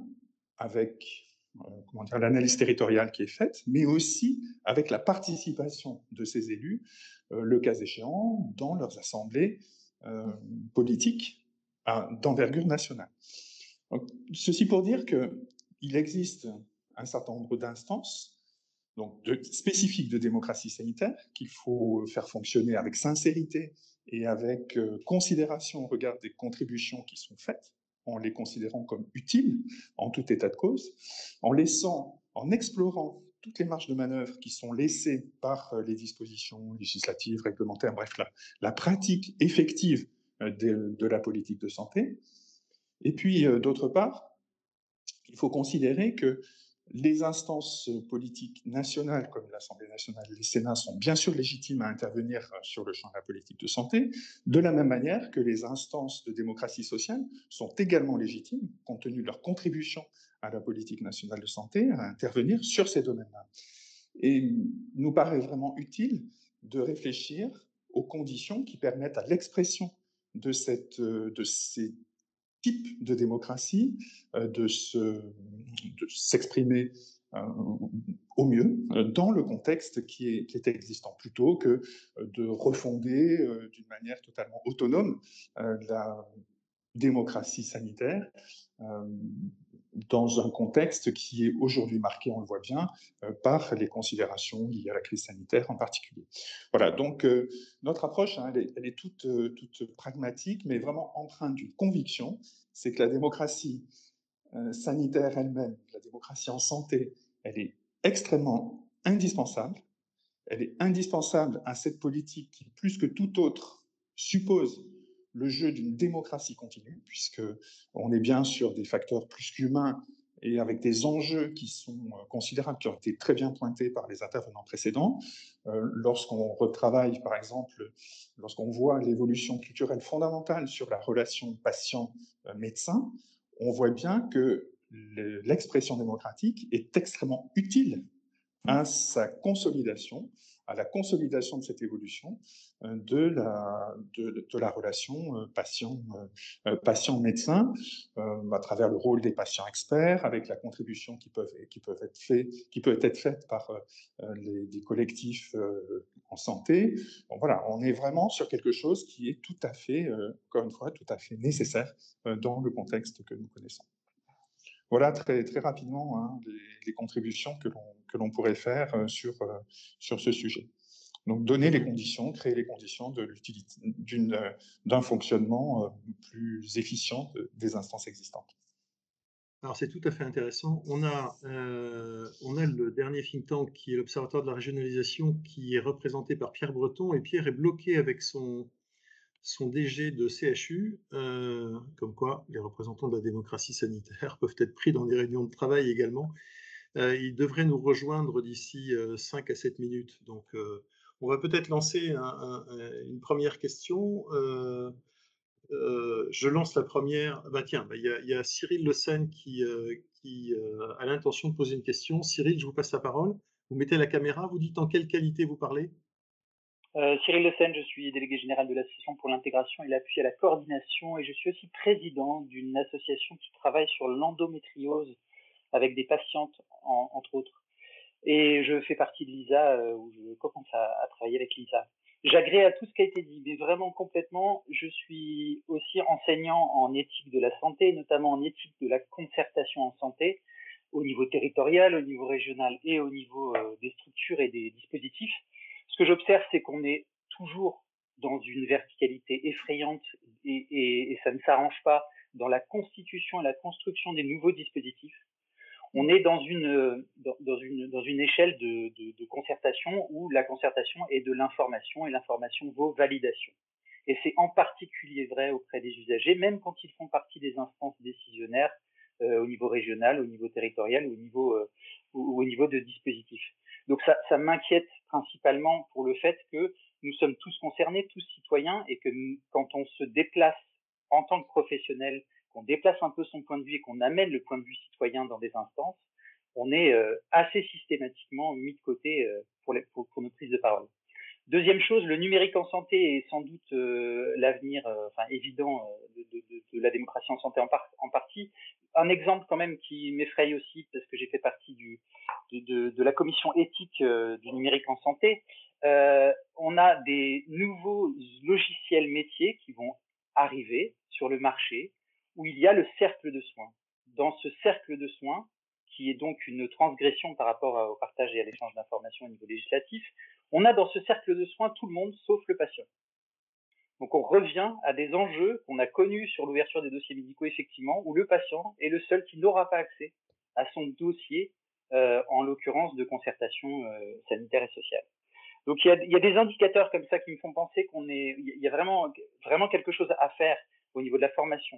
avec euh, comment dire, l'analyse territoriale qui est faite, mais aussi avec la participation de ces élus, euh, le cas échéant, dans leurs assemblées euh, politiques à, d'envergure nationale. Donc, ceci pour dire qu'il existe un certain nombre d'instances donc de, spécifiques de démocratie sanitaire qu'il faut faire fonctionner avec sincérité et avec euh, considération au regard des contributions qui sont faites, en les considérant comme utiles en tout état de cause, en laissant, en explorant toutes les marges de manœuvre qui sont laissées par les dispositions législatives, réglementaires, bref, la, la pratique effective de, de la politique de santé. Et puis, euh, d'autre part, il faut considérer que Les instances politiques nationales, comme l'Assemblée nationale et le Sénat, sont bien sûr légitimes à intervenir sur le champ de la politique de santé, de la même manière que les instances de démocratie sociale sont également légitimes, compte tenu de leur contribution à la politique nationale de santé, à intervenir sur ces domaines-là. Et il nous paraît vraiment utile de réfléchir aux conditions qui permettent à l'expression de, cette, de ces type de démocratie, euh, de, se, de s'exprimer euh, au mieux euh, dans le contexte qui est, qui est existant, plutôt que euh, de refonder euh, d'une manière totalement autonome euh, la démocratie sanitaire euh, dans un contexte qui est aujourd'hui marqué, on le voit bien, euh, par les considérations liées à la crise sanitaire en particulier. Voilà, donc euh, notre approche, hein, elle, est, elle est toute, euh, toute pragmatique, mais vraiment empreinte d'une conviction, c'est que la démocratie euh, sanitaire elle-même, la démocratie en santé, elle est extrêmement indispensable. Elle est indispensable à cette politique qui, plus que tout autre, suppose le jeu d'une démocratie continue, puisqu'on est bien sur des facteurs plus qu'humains et avec des enjeux qui sont considérables, qui ont été très bien pointés par les intervenants précédents. Euh, lorsqu'on retravaille, par exemple, lorsqu'on voit l'évolution culturelle fondamentale sur la relation patient-médecin, on voit bien que l'expression démocratique est extrêmement utile à sa consolidation, à la consolidation de cette évolution euh, de, la, de, de la relation euh, patient, euh, patient-médecin, euh, à travers le rôle des patients experts, avec la contribution qui, peuvent, qui, peuvent être fait, qui peut être faite par euh, les, des collectifs euh, en santé. Bon, voilà, on est vraiment sur quelque chose qui est tout à fait, euh, encore une fois, tout à fait nécessaire euh, dans le contexte que nous connaissons. Voilà très, très rapidement hein, les, les contributions que l'on, que l'on pourrait faire euh, sur, euh, sur ce sujet. Donc donner les conditions, créer les conditions de l'utilité, d'une, euh, d'un fonctionnement euh, plus efficient de, des instances existantes. Alors c'est tout à fait intéressant. On a, euh, on a le dernier think tank qui est l'Observatoire de la régionalisation qui est représenté par Pierre Breton, et Pierre est bloqué avec son, son D G de C H U, euh, comme quoi les représentants de la démocratie sanitaire peuvent être pris dans des réunions de travail également. Euh, il devrait nous rejoindre d'ici euh, cinq à sept minutes. Donc euh, on va peut-être lancer un, un, une première question. Euh, euh, je lance la première. Bah, tiens, bah, il, y a, il y a Cyril Le Sen qui, euh, qui euh, a l'intention de poser une question. Cyril, je vous passe la parole. Vous mettez la caméra, vous dites en quelle qualité vous parlez. Euh, Cyril Le Sen, je suis délégué général de l'Association pour l'intégration et l'appui à la coordination, et je suis aussi président d'une association qui travaille sur l'endométriose avec des patientes, en, entre autres. Et je fais partie de l'I S A, euh, où je commence à, à travailler avec l'I S A. J'agrée à tout ce qui a été dit, mais vraiment complètement. Je suis aussi enseignant en éthique de la santé, notamment en éthique de la concertation en santé, au niveau territorial, au niveau régional et au niveau euh, des structures et des dispositifs. Ce que j'observe, c'est qu'on est toujours dans une verticalité effrayante et, et, et ça ne s'arrange pas dans la constitution et la construction des nouveaux dispositifs. On est dans une, dans une, dans une échelle de, de, de concertation où la concertation est de l'information et l'information vaut validation. Et c'est en particulier vrai auprès des usagers, même quand ils font partie des instances décisionnaires euh, au niveau régional, au niveau territorial ou au niveau, euh, ou au niveau de dispositifs. Donc ça, ça m'inquiète principalement pour le fait que nous sommes tous concernés, tous citoyens, et que quand on se déplace en tant que professionnel, qu'on déplace un peu son point de vue et qu'on amène le point de vue citoyen dans des instances, on est euh, assez systématiquement mis de côté euh, pour, les, pour, pour nos prises de parole. Deuxième chose, le numérique en santé est sans doute euh, l'avenir euh, enfin, évident euh, de, de, de la démocratie en santé en, par, en partie. Un exemple quand même qui m'effraie aussi, parce que j'ai fait partie du, de, de, de la commission éthique euh, du numérique en santé, euh, on a des nouveaux logiciels métiers qui vont arriver sur le marché, où il y a le cercle de soins. Dans ce cercle de soins, qui est donc une transgression par rapport au partage et à l'échange d'informations au niveau législatif, on a dans ce cercle de soins tout le monde sauf le patient. Donc on revient à des enjeux qu'on a connus sur l'ouverture des dossiers médicaux, effectivement, où le patient est le seul qui n'aura pas accès à son dossier, euh, en l'occurrence de concertation euh, sanitaire et sociale. Donc il y, a, il y a des indicateurs comme ça qui me font penser qu'on est, il y a vraiment, vraiment quelque chose à faire au niveau de la formation,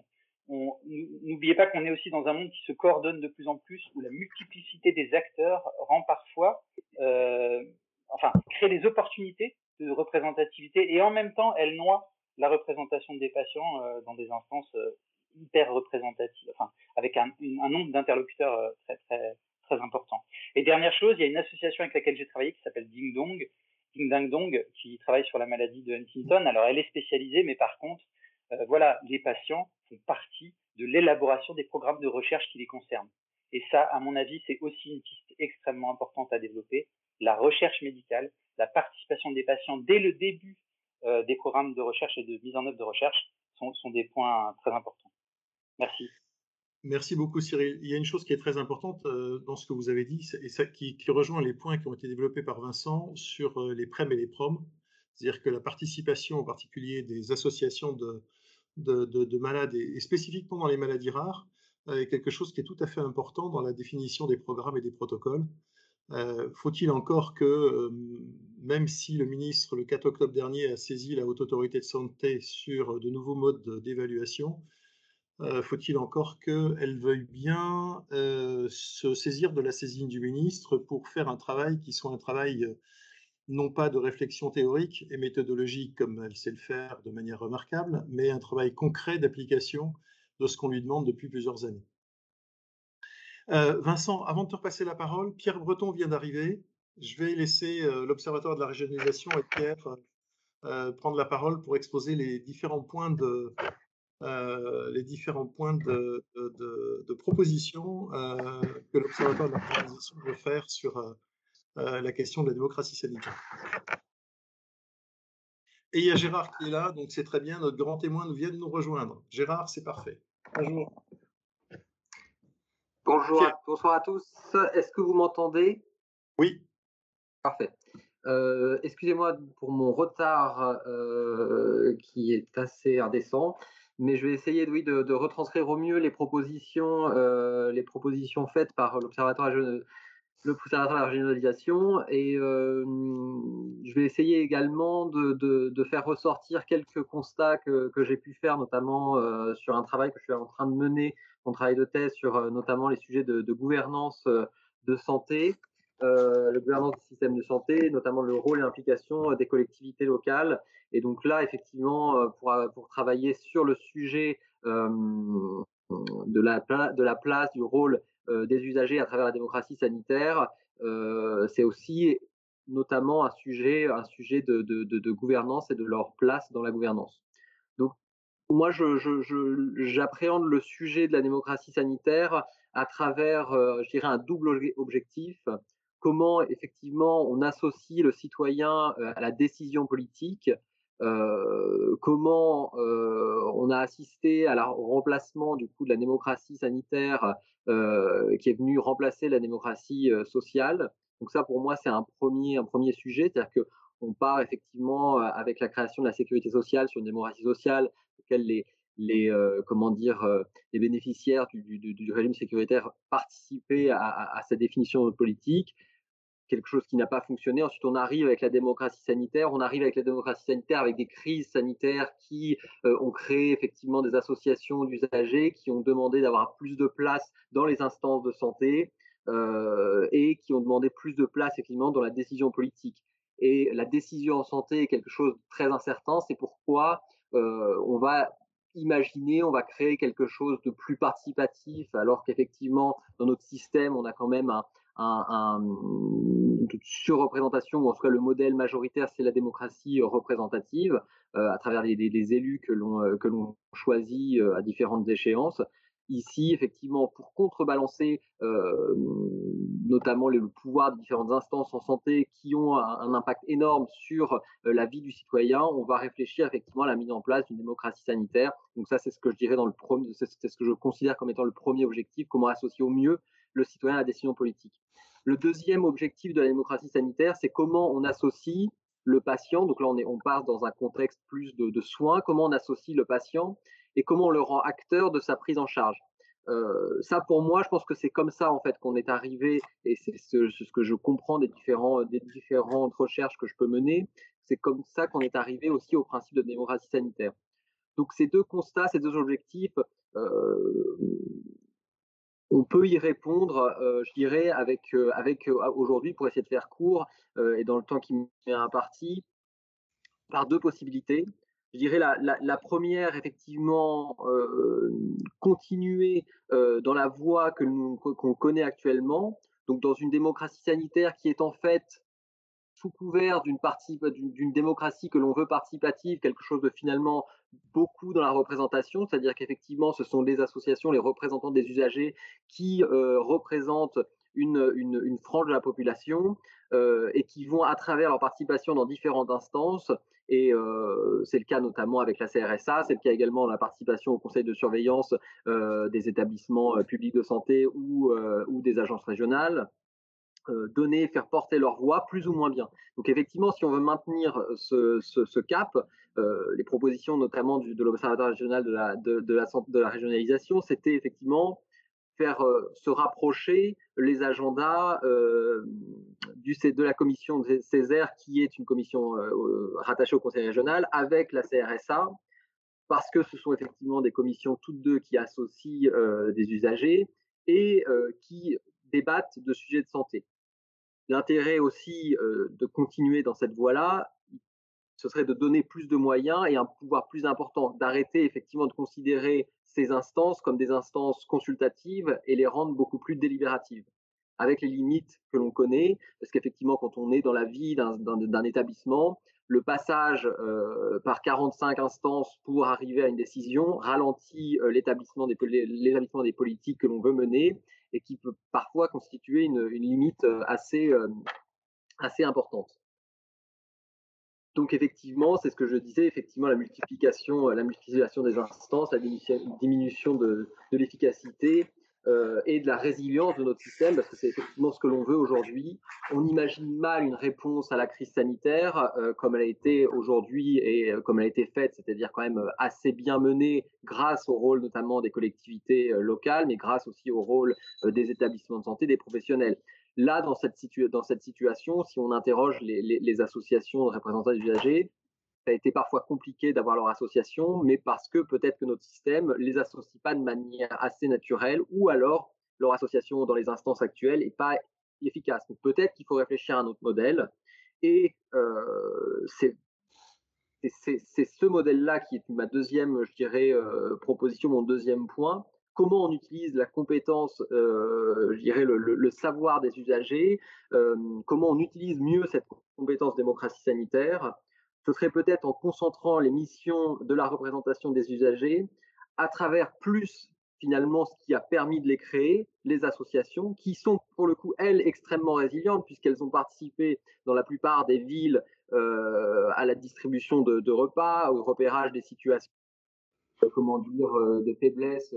on, n'oubliez pas qu'on est aussi dans un monde qui se coordonne de plus en plus, où la multiplicité des acteurs rend parfois, euh, enfin, crée des opportunités de représentativité, et en même temps, elle noie la représentation des patients euh, dans des instances euh, hyper représentatives, enfin, avec un, un nombre d'interlocuteurs euh, très, très, très important. Et dernière chose, il y a une association avec laquelle j'ai travaillé qui s'appelle Ding Dong, Ding Dang Dong, qui travaille sur la maladie de Huntington. Alors, elle est spécialisée, mais par contre, euh, voilà, les patients font partie de l'élaboration des programmes de recherche qui les concernent. Et ça, à mon avis, c'est aussi une piste extrêmement importante à développer. La recherche médicale, la participation des patients dès le début euh, des programmes de recherche et de mise en œuvre de recherche sont, sont des points très importants. Merci. Merci beaucoup, Cyril. Il y a une chose qui est très importante euh, dans ce que vous avez dit, et ça, qui, qui rejoint les points qui ont été développés par Vincent sur euh, les prêmes et les proms. C'est-à-dire que la participation, en particulier des associations de, de, de, de malades, et, et spécifiquement dans les maladies rares, euh, est quelque chose qui est tout à fait important dans la définition des programmes et des protocoles. Euh, faut-il encore que, euh, même si le ministre, le quatre octobre dernier, a saisi la Haute Autorité de Santé sur de nouveaux modes d'évaluation, euh, faut-il encore qu'elle veuille bien euh, se saisir de la saisine du ministre pour faire un travail qui soit un travail euh, non pas de réflexion théorique et méthodologique comme elle sait le faire de manière remarquable, mais un travail concret d'application de ce qu'on lui demande depuis plusieurs années. Euh, Vincent, avant de te repasser la parole, Pierre Breton vient d'arriver. Je vais laisser euh, l'Observatoire de la régionalisation et Pierre euh, prendre la parole pour exposer les différents points de, euh, les différents points de, de, de, de propositions euh, que l'Observatoire de la régionalisation veut faire sur euh, euh, la question de la démocratie sanitaire. Et il y a Gérard qui est là, donc c'est très bien, notre grand témoin nous vient de nous rejoindre. Gérard, c'est parfait. Bonjour. Bonjour, à, bonsoir à tous. Est-ce que vous m'entendez? Oui. Parfait. Euh, Excusez-moi pour mon retard euh, qui est assez indécent, mais je vais essayer oui, de, de retranscrire au mieux les propositions, euh, les propositions faites par l'Observatoire l'Observatoire de la régionalisation, et euh, je vais essayer également de, de, de faire ressortir quelques constats que, que j'ai pu faire, notamment euh, sur un travail que je suis en train de mener, mon travail de thèse sur euh, notamment les sujets de, de gouvernance euh, de santé, euh, la gouvernance du système de santé, notamment le rôle et l'implication des collectivités locales. Et donc là, effectivement, pour, pour travailler sur le sujet euh, de, la, de la place, du rôle euh, des usagers à travers la démocratie sanitaire, euh, c'est aussi notamment un sujet, un sujet de, de, de, de gouvernance et de leur place dans la gouvernance. Donc, moi, je, je, je, j'appréhende le sujet de la démocratie sanitaire à travers, euh, je dirais, un double objectif. Comment, effectivement, on associe le citoyen à la décision politique, euh, comment euh, on a assisté à la, au remplacement du coup de la démocratie sanitaire euh, qui est venue remplacer la démocratie euh, sociale. Donc ça, pour moi, c'est un premier, un premier sujet, c'est-à-dire que on part effectivement avec la création de la sécurité sociale sur une démocratie sociale, auquel les, les euh, comment dire, euh, les bénéficiaires du, du, du régime sécuritaire participaient à, à, à cette définition politique. Quelque chose qui n'a pas fonctionné. Ensuite, on arrive avec la démocratie sanitaire. On arrive avec la démocratie sanitaire avec des crises sanitaires qui euh, ont créé effectivement des associations d'usagers qui ont demandé d'avoir plus de place dans les instances de santé euh, et qui ont demandé plus de place effectivement dans la décision politique. Et la décision en santé est quelque chose de très incertain. C'est pourquoi euh, on va imaginer, on va créer quelque chose de plus participatif, alors qu'effectivement, dans notre système, on a quand même un, un, un, une surreprésentation, ou en tout cas le modèle majoritaire, c'est la démocratie représentative, euh, à travers les, les, les élus que l'on que l'on choisit euh, à différentes échéances. Ici, effectivement, pour contrebalancer euh, notamment le pouvoir de différentes instances en santé qui ont un, un impact énorme sur euh, la vie du citoyen, on va réfléchir effectivement à la mise en place d'une démocratie sanitaire. Donc ça, c'est ce que je dirais dans le premier, c'est ce que je considère comme étant le premier objectif, comment associer au mieux le citoyen à la décision politique. Le deuxième objectif de la démocratie sanitaire, c'est comment on associe le patient. Donc là, on, est, on part dans un contexte plus de, de soins, comment on associe le patient et comment on le rend acteur de sa prise en charge. Euh, ça, pour moi, je pense que c'est comme ça en fait qu'on est arrivé, et c'est ce, ce que je comprends des, différents, des différentes recherches que je peux mener, c'est comme ça qu'on est arrivé aussi au principe de démocratie sanitaire. Donc ces deux constats, ces deux objectifs, euh, on peut y répondre, euh, je dirais, avec, euh, avec euh, aujourd'hui, pour essayer de faire court, euh, et dans le temps qui m'est imparti, par deux possibilités. Je dirais la, la, la première, effectivement, euh, continuer euh, dans la voie que nous, qu'on connaît actuellement, donc dans une démocratie sanitaire qui est en fait sous couvert d'une partie d'une, d'une démocratie que l'on veut participative, quelque chose de finalement beaucoup dans la représentation, c'est-à-dire qu'effectivement ce sont les associations, les représentants des usagers qui euh, représentent une, une, une frange de la population euh, et qui vont à travers leur participation dans différentes instances, et euh, c'est le cas notamment avec la C R S A, c'est le cas également dans la participation au conseil de surveillance euh, des établissements euh, publics de santé ou, euh, ou des agences régionales. Euh, donner, faire porter leur voix plus ou moins bien. Donc effectivement, si on veut maintenir ce, ce, ce cap, euh, les propositions notamment du, de l'Observatoire régional de la, de, de, la, de la régionalisation, c'était effectivement faire euh, se rapprocher les agendas euh, du, de la commission Césaire, qui est une commission euh, rattachée au conseil régional, avec la C R S A, parce que ce sont effectivement des commissions toutes deux qui associent euh, des usagers et euh, qui débattent de sujets de santé. L'intérêt aussi euh, de continuer dans cette voie-là, ce serait de donner plus de moyens et un pouvoir plus important, d'arrêter effectivement de considérer ces instances comme des instances consultatives et les rendre beaucoup plus délibératives, avec les limites que l'on connaît, parce qu'effectivement, quand on est dans la vie d'un, d'un, d'un établissement, le passage euh, par quarante-cinq instances pour arriver à une décision ralentit euh, l'établissement, des, l'établissement des politiques que l'on veut mener, et qui peut parfois constituer une, une limite assez, euh, assez importante. Donc effectivement, c'est ce que je disais, effectivement la multiplication, la multiplication des instances, la diminution de, de l'efficacité euh, et de la résilience de notre système, parce que c'est effectivement ce que l'on veut aujourd'hui. On imagine mal une réponse à la crise sanitaire euh, comme elle a été aujourd'hui et euh, comme elle a été faite, c'est-à-dire quand même assez bien menée grâce au rôle notamment des collectivités euh, locales, mais grâce aussi au rôle euh, des établissements de santé, des professionnels. Là, dans cette, situ- dans cette situation, si on interroge les, les, les associations de représentants des usagers, ça a été parfois compliqué d'avoir leur association, mais parce que peut-être que notre système ne les associe pas de manière assez naturelle, ou alors leur association dans les instances actuelles n'est pas efficace. Donc peut-être qu'il faut réfléchir à un autre modèle, et euh, c'est, c'est, c'est ce modèle-là qui est ma deuxième, je dirais, euh, proposition, mon deuxième point. Comment on utilise la compétence, euh, je dirais le, le, le savoir des usagers, euh, comment on utilise mieux cette compétence démocratie sanitaire. Ce serait peut-être en concentrant les missions de la représentation des usagers à travers plus finalement ce qui a permis de les créer, les associations, qui sont pour le coup, elles, extrêmement résilientes, puisqu'elles ont participé dans la plupart des villes euh, à la distribution de, de repas, au repérage des situations, euh, comment dire, euh, de faiblesse, de,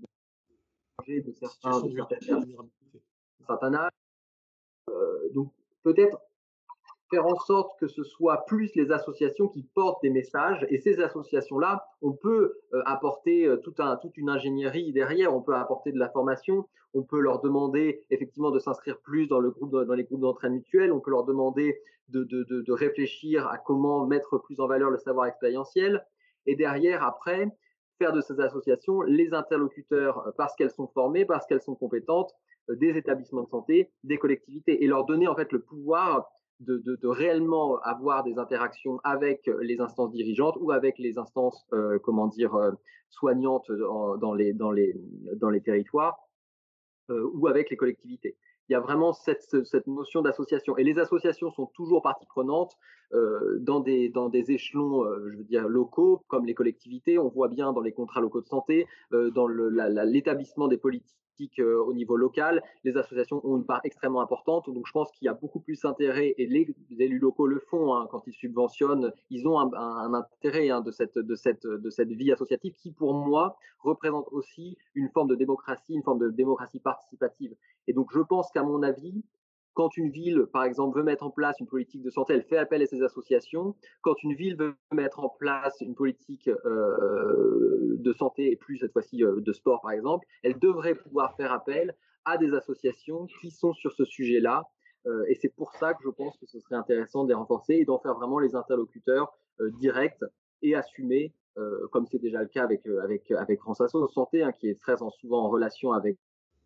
de, de certains, de certains, certains âges. Euh, donc peut-être faire en sorte que ce soit plus les associations qui portent des messages, et ces associations-là, on peut euh, apporter euh, tout un, toute une ingénierie derrière, on peut apporter de la formation, on peut leur demander effectivement de s'inscrire plus dans, le groupe, dans les groupes d'entraide mutuelle, on peut leur demander de, de, de, de réfléchir à comment mettre plus en valeur le savoir expérientiel, et derrière, après, faire de ces associations les interlocuteurs, parce qu'elles sont formées, parce qu'elles sont compétentes, des établissements de santé, des collectivités, et leur donner en fait le pouvoir De, de, de réellement avoir des interactions avec les instances dirigeantes ou avec les instances, euh, comment dire, euh, soignantes dans, dans, les, dans, les, dans les territoires euh, ou avec les collectivités. Il y a vraiment cette, cette notion d'association. Et les associations sont toujours partie prenante euh, dans, des, dans des échelons, euh, je veux dire, locaux, comme les collectivités. On voit bien dans les contrats locaux de santé, euh, dans le, la, la, l'établissement des politiques euh, au niveau local, les associations ont une part extrêmement importante. Donc je pense qu'il y a beaucoup plus d'intérêt, et les, les élus locaux le font hein, quand ils subventionnent. Ils ont un, un, un intérêt hein, de, cette, de, cette, de cette vie associative qui, pour moi, représente aussi une forme de démocratie, une forme de démocratie participative. Et donc, je pense qu'à mon avis, quand une ville, par exemple, veut mettre en place une politique de santé, elle fait appel à ces associations. Quand une ville veut mettre en place une politique euh, de santé, et plus cette fois-ci euh, de sport, par exemple, elle devrait pouvoir faire appel à des associations qui sont sur ce sujet-là. Euh, et c'est pour ça que je pense que ce serait intéressant de les renforcer et d'en faire vraiment les interlocuteurs euh, directs et assumés euh, comme c'est déjà le cas avec, avec, avec France Asso Santé, hein, qui est très en, souvent en relation avec,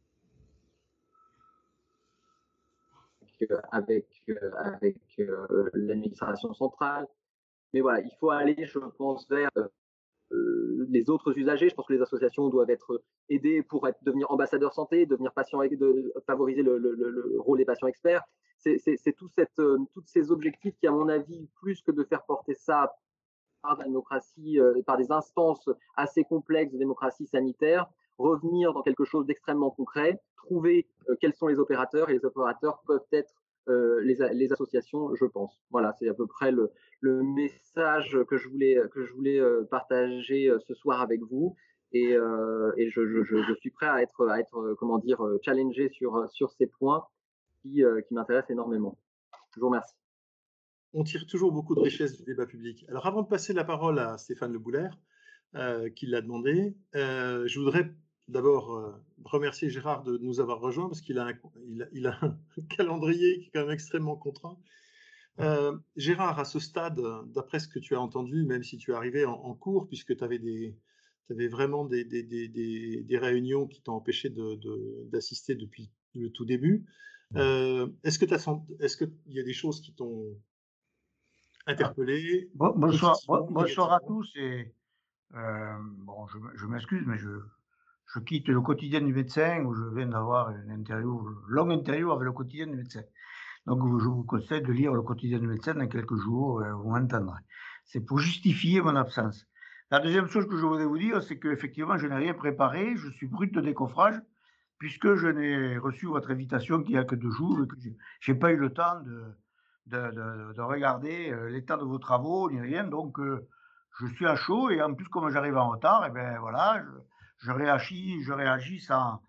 avec, avec euh, l'administration centrale. Mais voilà, il faut aller, je pense, vers euh, les autres usagers. Je pense que les associations doivent être aidées pour être, devenir ambassadeurs santé, devenir patients, de favoriser le, le, le rôle des patients experts. C'est tout cette, euh, tous ces objectifs qui, à mon avis, plus que de faire porter ça par la démocratie, euh, par des instances assez complexes de démocratie sanitaire, revenir dans quelque chose d'extrêmement concret, trouver euh, quels sont les opérateurs, et les opérateurs peuvent être euh, les, les associations, je pense. Voilà, c'est à peu près le, le message que je voulais, que je voulais euh, partager euh, ce soir avec vous. Et, euh, et je, je, je, suis prêt à être, à être comment dire, challengé sur, sur ces points qui, euh, qui m'intéressent énormément. Je vous remercie. On tire toujours beaucoup de richesse du débat public. Alors, avant de passer la parole à Stéphane Le Boulaert, euh, qui l'a demandé, euh, je voudrais d'abord euh, remercier Gérard de nous avoir rejoints, parce qu'il a, un, il a, il a un calendrier qui est quand même extrêmement contraint. Euh, Gérard, à ce stade, d'après ce que tu as entendu, même si tu es arrivé en, en cours, puisque tu avais, des, tu avais vraiment des, des, des, des, des réunions qui t'ont empêché d'assister de, de, depuis le tout début, euh, est-ce que tu as, est-ce qu'il y a des choses qui t'ont interpellé? Bon, bonsoir, bonsoir à tous. Et, euh, bon, je, je m'excuse, mais je, je quitte le quotidien du médecin où je viens d'avoir une interview, une longue interview avec le quotidien du médecin. Donc, je vous conseille de lire le quotidien du médecin dans quelques jours, euh, vous m'entendrez. C'est pour justifier mon absence. La deuxième chose que je voudrais vous dire, c'est qu'effectivement, je n'ai rien préparé. Je suis brut de décoffrage, puisque je n'ai reçu votre invitation qu'il y a que deux jours et que je n'ai pas eu le temps de, de, de, de regarder euh, l'état de vos travaux, ni rien. Donc, euh, je suis à chaud. Et en plus, comme j'arrive en retard, et ben voilà, je, je réagis, je réagis sans...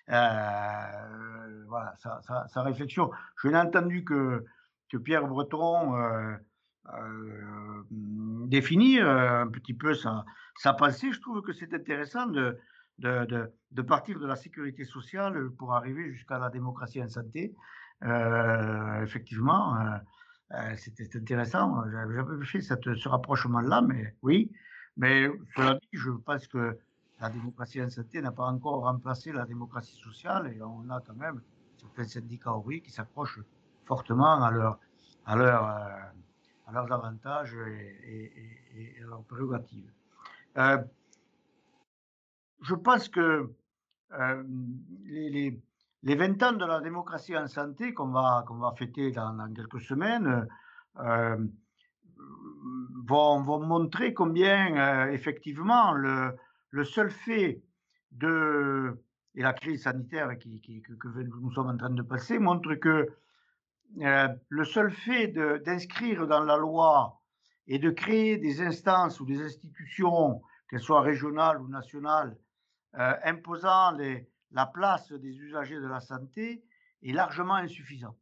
Euh, voilà, sa, sa, sa réflexion. Je n'ai entendu que, que Pierre Breton euh, euh, définir un petit peu sa, sa pensée. Je trouve que c'est intéressant de, de, de, de partir de la sécurité sociale pour arriver jusqu'à la démocratie en santé. Euh, effectivement, euh, euh, c'était intéressant. J'avais fait cette, ce rapprochement-là, mais oui. Mais cela dit, je pense que la démocratie en santé n'a pas encore remplacé la démocratie sociale et on a quand même certains syndicats ouvriers qui s'accrochent fortement à, leur, à, leur, euh, à leurs avantages et, et, et à leurs prérogatives. Euh, je pense que euh, les, les, les vingt ans de la démocratie en santé qu'on va, qu'on va fêter dans, dans quelques semaines euh, vont, vont montrer combien euh, effectivement le le seul fait de, et la crise sanitaire qui, qui, que, que nous sommes en train de passer montre que euh, le seul fait d'inscrire dans la loi et de créer des instances ou des institutions, qu'elles soient régionales ou nationales, euh, imposant les, la place des usagers de la santé est largement insuffisant.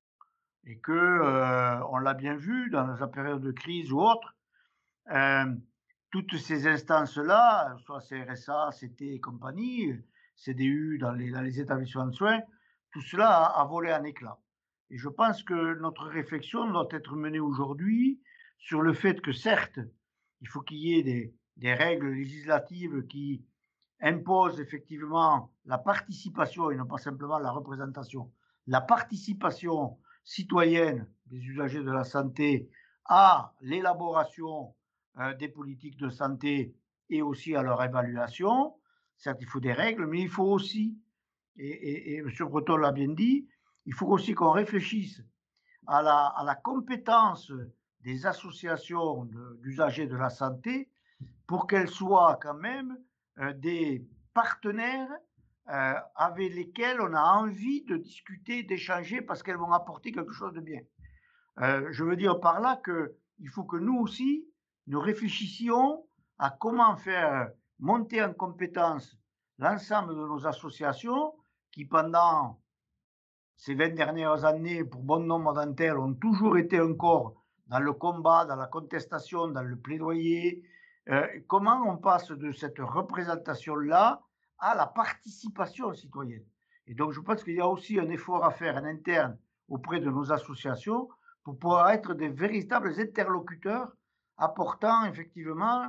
Et que, euh, on l'a bien vu dans la période de crise ou autre, euh, toutes ces instances-là, soit C R S A, C T et compagnie, C D U dans les, dans les établissements de soins, tout cela a, a volé en éclats. Et je pense que notre réflexion doit être menée aujourd'hui sur le fait que certes, il faut qu'il y ait des, des règles législatives qui imposent effectivement la participation et non pas simplement la représentation, la participation citoyenne des usagers de la santé à l'élaboration des politiques de santé et aussi à leur évaluation. Certes, il faut des règles, mais il faut aussi, et, et, et M. Breton l'a bien dit, il faut aussi qu'on réfléchisse à la, à la compétence des associations d'usagers de, de la santé pour qu'elles soient quand même euh, des partenaires euh, avec lesquels on a envie de discuter, d'échanger, parce qu'elles vont apporter quelque chose de bien. Euh, je veux dire par là qu'il faut que nous aussi, nous réfléchissions à comment faire monter en compétence l'ensemble de nos associations qui, pendant ces vingt dernières années, pour bon nombre d'entre elles, ont toujours été encore dans le combat, dans la contestation, dans le plaidoyer. Euh, comment on passe de cette représentation-là à la participation citoyenne? Et donc, je pense qu'il y a aussi un effort à faire en interne auprès de nos associations pour pouvoir être des véritables interlocuteurs apportant effectivement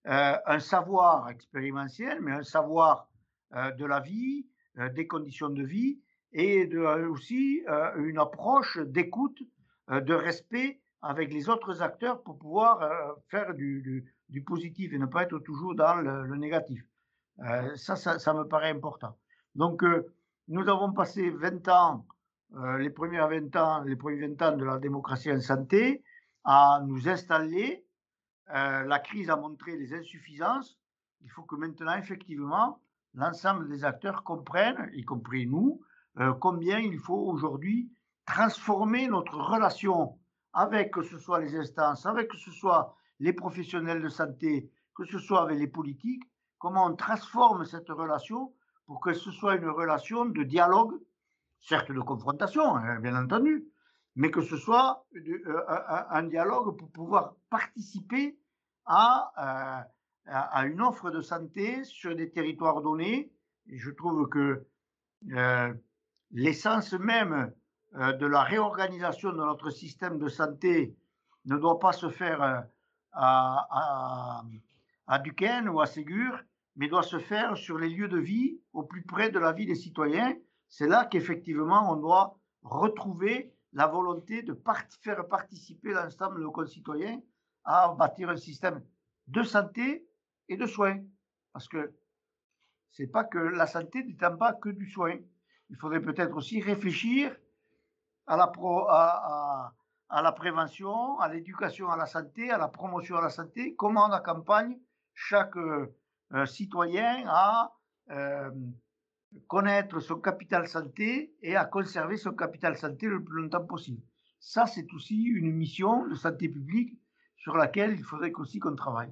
euh, un savoir expérientiel, mais un savoir euh, de la vie, euh, des conditions de vie, et de, euh, aussi euh, une approche d'écoute, euh, de respect avec les autres acteurs pour pouvoir euh, faire du, du, du positif et ne pas être toujours dans le, le négatif. Euh, ça, ça, ça me paraît important. Donc, euh, nous avons passé vingt ans, euh, les premiers vingt ans, les premiers vingt ans de la démocratie en santé, à nous installer. Euh, la crise a montré les insuffisances. Il faut que maintenant, effectivement, l'ensemble des acteurs comprennent, y compris nous, euh, combien il faut aujourd'hui transformer notre relation avec, que ce soit les instances, avec que ce soit les professionnels de santé, que ce soit avec les politiques, comment on transforme cette relation pour que ce soit une relation de dialogue, certes de confrontation, hein, bien entendu, mais que ce soit euh, un, un dialogue pour pouvoir participer à, euh, à une offre de santé sur des territoires donnés. Et je trouve que euh, l'essence même euh, de la réorganisation de notre système de santé ne doit pas se faire euh, à, à, à Duquesne ou à Ségur, mais doit se faire sur les lieux de vie, au plus près de la vie des citoyens. C'est là qu'effectivement on doit retrouver la volonté de part faire participer l'ensemble de nos concitoyens à bâtir un système de santé et de soins. Parce que c'est pas que la santé n'étant pas que du soin. Il faudrait peut-être aussi réfléchir à la, pro, à, à, à la prévention, à l'éducation à la santé, à la promotion à la santé, comment on accompagne chaque euh, citoyen à euh, connaître son capital santé et à conserver son capital santé le plus longtemps possible. Ça, c'est aussi une mission de santé publique sur laquelle il faudrait aussi qu'on travaille.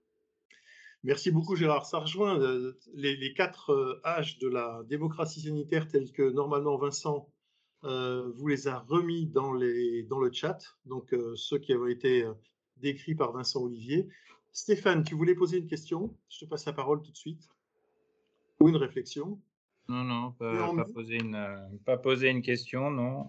Merci beaucoup Gérard. Ça rejoint euh, les, les quatre euh, H de la démocratie sanitaire tels que normalement Vincent euh, vous les a remis dans, les, dans le chat, donc euh, ceux qui avaient été euh, décrits par Vincent Olivier. Stéphane, tu voulais poser une question? Je te passe la parole tout de suite. Ou une réflexion? Non, non, pas, pas, poser, une, euh, pas poser une question, non.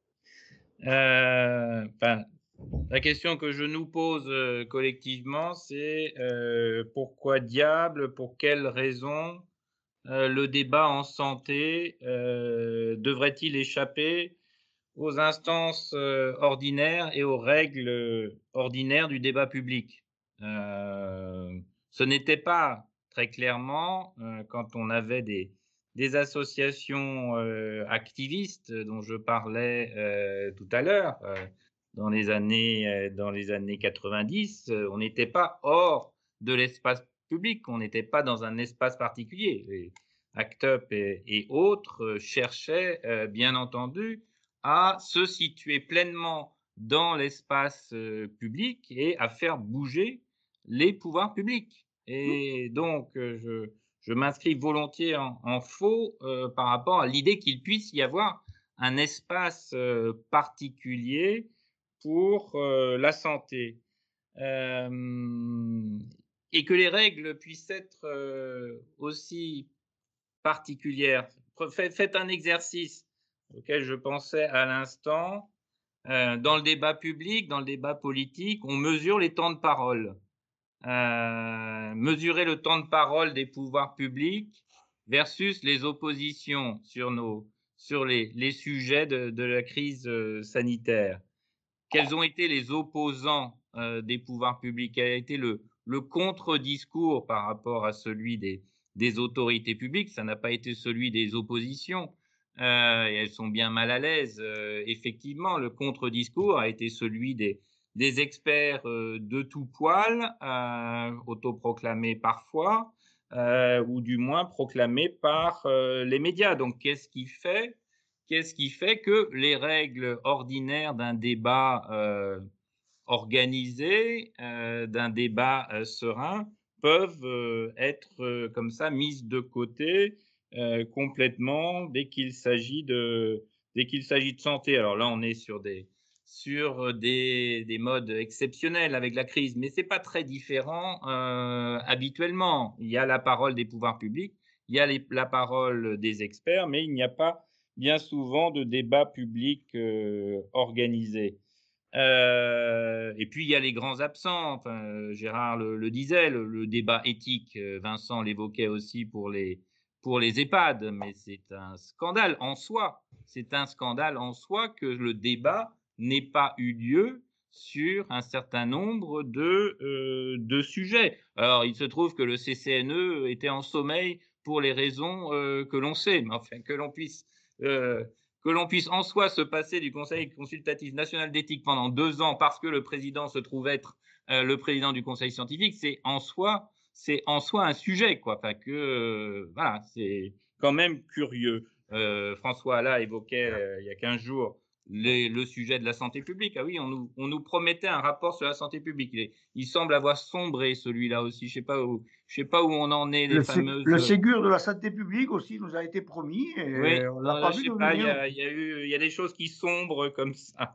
euh, enfin, la question que je nous pose euh, collectivement, c'est euh, pourquoi diable, pour quelles raisons euh, le débat en santé euh, devrait-il échapper aux instances euh, ordinaires et aux règles ordinaires du débat public? euh, Ce n'était pas très clairement, euh, quand on avait des, des associations euh, activistes dont je parlais euh, tout à l'heure, euh, dans les années, euh, dans les années quatre-vingt-dix, euh, on n'était pas hors de l'espace public, on n'était pas dans un espace particulier. Les ACT UP et, et autres euh, cherchaient, euh, bien entendu, à se situer pleinement dans l'espace euh, public et à faire bouger les pouvoirs publics. Et donc, euh, je, je m'inscris volontiers en, en faux euh, par rapport à l'idée qu'il puisse y avoir un espace euh, particulier pour euh, la santé. Euh, et que les règles puissent être euh, aussi particulières. Faites un exercice auquel je pensais à l'instant. Euh, dans le débat public, dans le débat politique, on mesure les temps de parole. Euh, mesurer le temps de parole des pouvoirs publics versus les oppositions sur, nos, sur les, les sujets de, de la crise euh, sanitaire. Quels ont été les opposants euh, des pouvoirs publics? Quel a été le, le contre-discours par rapport à celui des, des autorités publiques? Ça n'a pas été celui des oppositions. Euh, et elles sont bien mal à l'aise. Euh, effectivement, le contre-discours a été celui des, des experts euh, de tout poil, euh, autoproclamés parfois, euh, ou du moins proclamés par euh, les médias. Donc, qu'est-ce qui fait, qu'est-ce qui fait que les règles ordinaires d'un débat euh, organisé, euh, d'un débat euh, serein, peuvent euh, être euh, comme ça mises de côté euh, complètement dès qu'il s'agit de dès qu'il s'agit de santé. Alors là, on est sur des sur des, des modes exceptionnels avec la crise, mais c'est pas très différent euh, habituellement. Il y a la parole des pouvoirs publics, il y a les, la parole des experts, mais il n'y a pas bien souvent de débat public euh, organisé. Euh, et puis il y a les grands absents. Enfin, euh, Gérard le, le disait, le, le débat éthique. euh, Vincent l'évoquait aussi pour les pour les EHPAD, mais c'est un scandale en soi. C'est un scandale en soi que le débat n'ait pas eu lieu sur un certain nombre de euh, de sujets. Alors il se trouve que le C C N E était en sommeil pour les raisons euh, que l'on sait, mais enfin que l'on puisse euh, que l'on puisse en soi se passer du Conseil consultatif national d'éthique pendant deux ans parce que le président se trouve être euh, le président du Conseil scientifique, c'est en soi, c'est en soi un sujet, quoi. Enfin que euh, voilà, c'est quand même curieux. Euh, François Alla évoquait euh, il y a quinze jours les, le sujet de la santé publique. Ah oui, on nous, on nous promettait un rapport sur la santé publique. Il, est, il semble avoir sombré celui-là aussi. Je sais pas où, je sais pas où on en est. Les Le, fameuses. le Ségur de la santé publique aussi nous a été promis et Oui, on l'a euh, pas je vu sais pas. Il y devenir. a, il y a eu, il y a des choses qui sombrent comme ça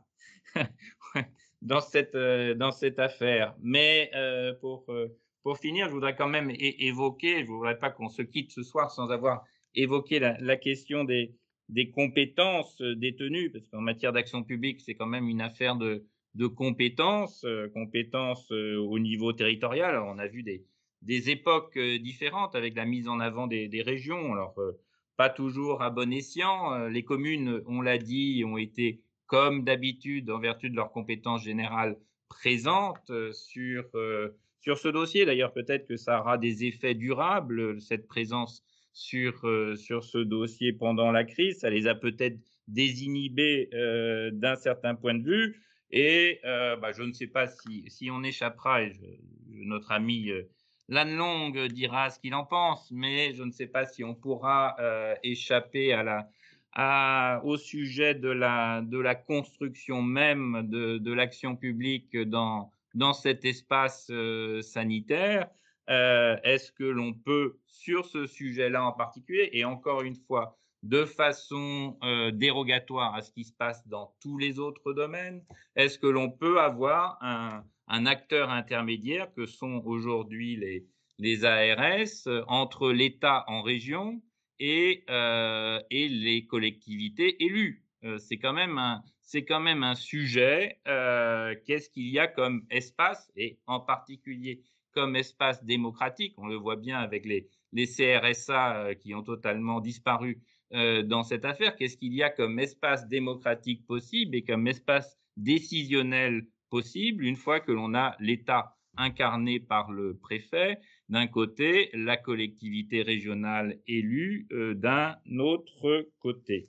dans cette euh, dans cette affaire. Mais euh, pour euh, pour finir, je voudrais quand même é évoquer. Je voudrais pas qu'on se quitte ce soir sans avoir évoqué la, la question des des compétences détenues, parce qu'en matière d'action publique, c'est quand même une affaire de de compétences, euh, compétences euh, au niveau territorial. Alors, on a vu des des époques euh, différentes avec la mise en avant des, des régions. Alors, euh, pas toujours à bon escient. Euh, les communes, on l'a dit, ont été, comme d'habitude, en vertu de leurs compétences générales, présentes euh, sur, euh, sur ce dossier. D'ailleurs, peut-être que ça aura des effets durables, cette présence sur, euh, sur ce dossier pendant la crise. Ça les a peut-être désinhibés euh, d'un certain point de vue. Et euh, bah, je ne sais pas si, si on échappera, et je, notre ami euh, Lanne Long dira ce qu'il en pense, mais je ne sais pas si on pourra euh, échapper à la, à, au sujet de la, de la construction même de, de l'action publique dans, dans cet espace euh, sanitaire. Euh, Est-ce que l'on peut, sur ce sujet-là en particulier, et encore une fois, de façon euh, dérogatoire à ce qui se passe dans tous les autres domaines, est-ce que l'on peut avoir un, un acteur intermédiaire que sont aujourd'hui les, les A R S euh, entre l'État en région et, euh, et les collectivités élues. Euh, c'est quand même un, c'est quand même un sujet. Euh, qu'est-ce qu'il y a comme espace, et en particulier comme espace démocratique? On le voit bien avec les, les C R S A euh, qui ont totalement disparu euh, dans cette affaire. Qu'est-ce qu'il y a comme espace démocratique possible et comme espace décisionnel possible une fois que l'on a l'État incarné par le préfet d'un côté, la collectivité régionale élue euh, d'un autre côté.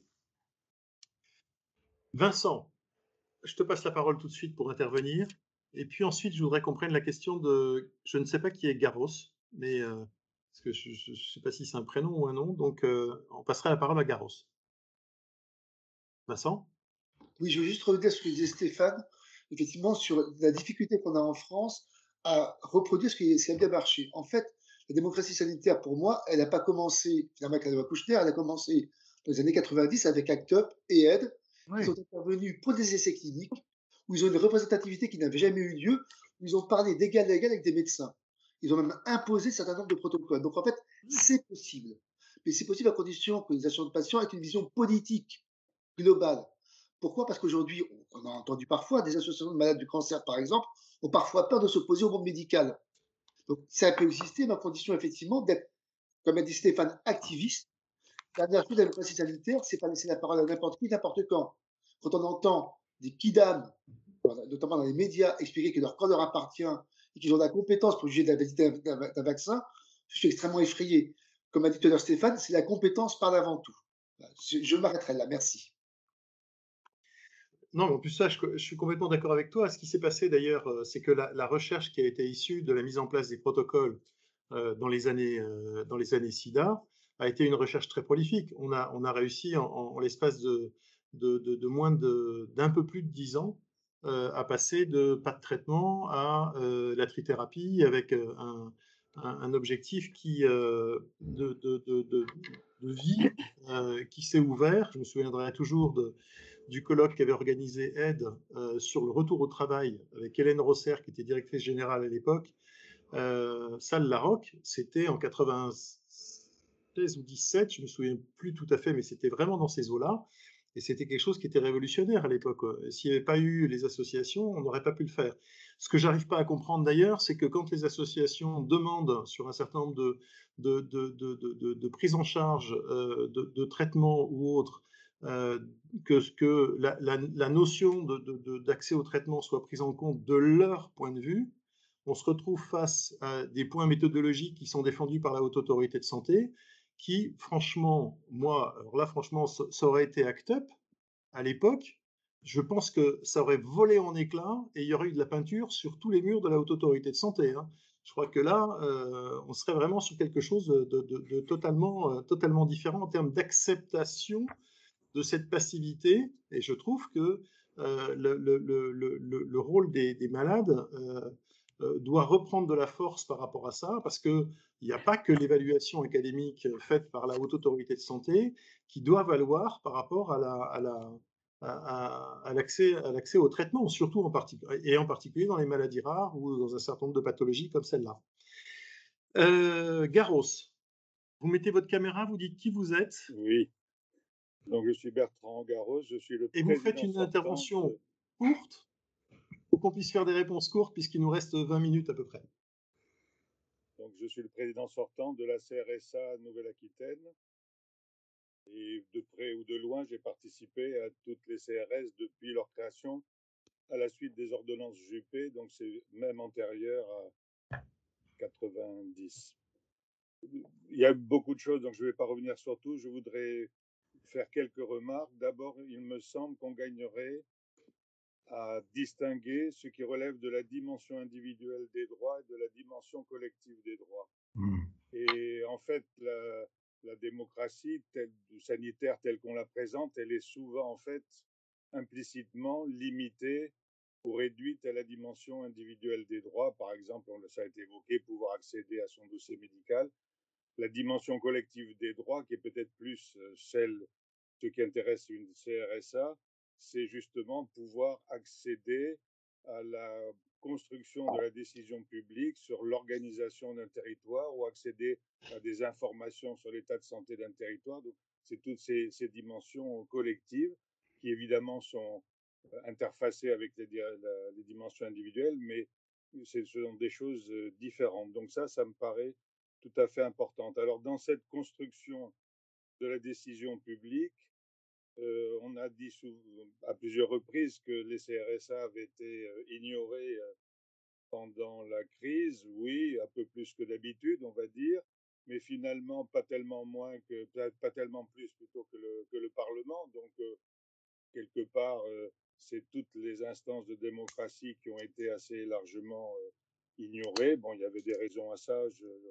Vincent, je te passe la parole tout de suite pour intervenir. Et puis ensuite, je voudrais qu'on prenne la question de... Je ne sais pas qui est Garros, mais euh, parce que je ne sais pas si c'est un prénom ou un nom, donc euh, on passera la parole à Garros. Vincent? Oui, je veux juste revenir sur ce que disait Stéphane, effectivement, sur la difficulté qu'on a en France à reproduire ce qui a bien marché. En fait, la démocratie sanitaire, pour moi, elle n'a pas commencé, finalement, avec la loi Kouchner, elle a commencé dans les années quatre-vingt-dix avec ACT UP et AID, Oui. qui sont intervenus pour des essais cliniques, où ils ont une représentativité qui n'avait jamais eu lieu, où ils ont parlé d'égal à égal avec des médecins. Ils ont même imposé un certain nombre de protocoles. Donc, en fait, c'est possible. Mais c'est possible à condition que les assurances de patients aient une vision politique globale. Pourquoi? Parce qu'aujourd'hui, on a entendu parfois des associations de malades du cancer, par exemple, ont parfois peur de s'opposer au monde médical. Donc, ça peut exister, mais à condition, effectivement, d'être, comme a dit Stéphane, activiste. La dernière chose de la démocratie sanitaire, c'est pas laisser la parole à n'importe qui, n'importe quand. Quand on entend des kidams, notamment dans les médias, expliquer que leur corps leur appartient et qu'ils ont la compétence pour juger de la validité d'un vaccin, je suis extrêmement effrayé. Comme a dit tout à l'heure Stéphane, c'est la compétence par avant tout. Je m'arrêterai là. Merci. Non, en plus ça, je, je suis complètement d'accord avec toi. Ce qui s'est passé d'ailleurs, euh, c'est que la, la recherche qui a été issue de la mise en place des protocoles euh, dans les années, euh, dans les années SIDA a été une recherche très prolifique. On a, on a réussi en, en, en l'espace de, de, de, de moins d'un peu plus de dix ans euh, à passer de pas de traitement à euh, la trithérapie avec euh, un, un, un objectif qui, euh, de, de, de, de, de vie euh, qui s'est ouvert. Je me souviendrai toujours de du colloque qu'avait organisé Aide euh, sur le retour au travail avec Hélène Rosser, qui était directrice générale à l'époque, euh, salle Larocque, c'était en quatre-vingt-seize ou dix-sept, je me souviens plus tout à fait, mais c'était vraiment dans ces eaux-là. Et c'était quelque chose qui était révolutionnaire à l'époque. S'il n'y avait pas eu les associations, on n'aurait pas pu le faire. Ce que j'arrive pas à comprendre d'ailleurs, c'est que quand les associations demandent sur un certain nombre de, de, de, de, de, de prises en charge, euh, de, de traitements ou autres, euh, que, que la, la, la notion d'accès au traitement soit prise en compte de leur point de vue, on se retrouve face à des points méthodologiques qui sont défendus par la Haute Autorité de Santé, qui, franchement, moi, alors là, franchement, ça, ça aurait été ACT UP à l'époque. Je pense que ça aurait volé en éclats et il y aurait eu de la peinture sur tous les murs de la Haute Autorité de Santé. Hein. Je crois que là, euh, on serait vraiment sur quelque chose de, de, de totalement, euh, totalement différent en termes d'acceptation de cette passivité. Et je trouve que euh, le, le, le, le, le rôle des, des malades euh, euh, doit reprendre de la force par rapport à ça, parce qu'il n'y a pas que l'évaluation académique faite par la Haute Autorité de Santé qui doit valoir par rapport à la, à la, à, à l'accès, à l'accès au traitement, surtout en particulier, et en particulier dans les maladies rares ou dans un certain nombre de pathologies comme celle-là. Euh, Garros, vous mettez votre caméra, vous dites qui vous êtes. Oui. Donc je suis Bertrand Garros, je suis le et président. Et vous faites une intervention de... courte pour qu'on puisse faire des réponses courtes puisqu'il nous reste vingt minutes à peu près. Donc je suis le président sortant de la C R S A Nouvelle-Aquitaine. Et de près ou de loin, j'ai participé à toutes les C R S depuis leur création à la suite des ordonnances Juppé, donc c'est même antérieur à quatre-vingt-dix. Il y a beaucoup de choses, donc je ne vais pas revenir sur tout. Je voudrais faire quelques remarques. D'abord, il me semble qu'on gagnerait à distinguer ce qui relève de la dimension individuelle des droits et de la dimension collective des droits. Mmh. Et en fait, la, la démocratie telle, sanitaire telle qu'on la présente, elle est souvent en fait implicitement limitée ou réduite à la dimension individuelle des droits. Par exemple, on, ça a été évoqué, pouvoir accéder à son dossier médical. La dimension collective des droits, qui est peut-être plus celle, ce qui intéresse une C R S A, c'est justement pouvoir accéder à la construction de la décision publique sur l'organisation d'un territoire ou accéder à des informations sur l'état de santé d'un territoire. Donc, c'est toutes ces, ces dimensions collectives qui, évidemment, sont interfacées avec les, la, les dimensions individuelles, mais ce sont des choses différentes. Donc ça, ça me paraît tout à fait importante. Alors, dans cette construction de la décision publique, euh, on a dit sous, à plusieurs reprises que les C R S A avaient été euh, ignorés euh, pendant la crise. Oui, un peu plus que d'habitude, on va dire, mais finalement pas tellement moins que, pas tellement plus plutôt que le, que le Parlement. Donc, euh, quelque part, euh, c'est toutes les instances de démocratie qui ont été assez largement euh, ignorées. Bon, il y avait des raisons à ça,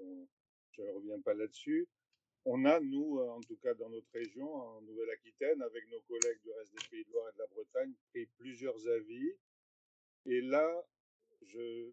je ne reviens pas là-dessus. On a, nous, en tout cas dans notre région, en Nouvelle-Aquitaine, avec nos collègues du reste des Pays de Loire et de la Bretagne, pris plusieurs avis. Et là, je,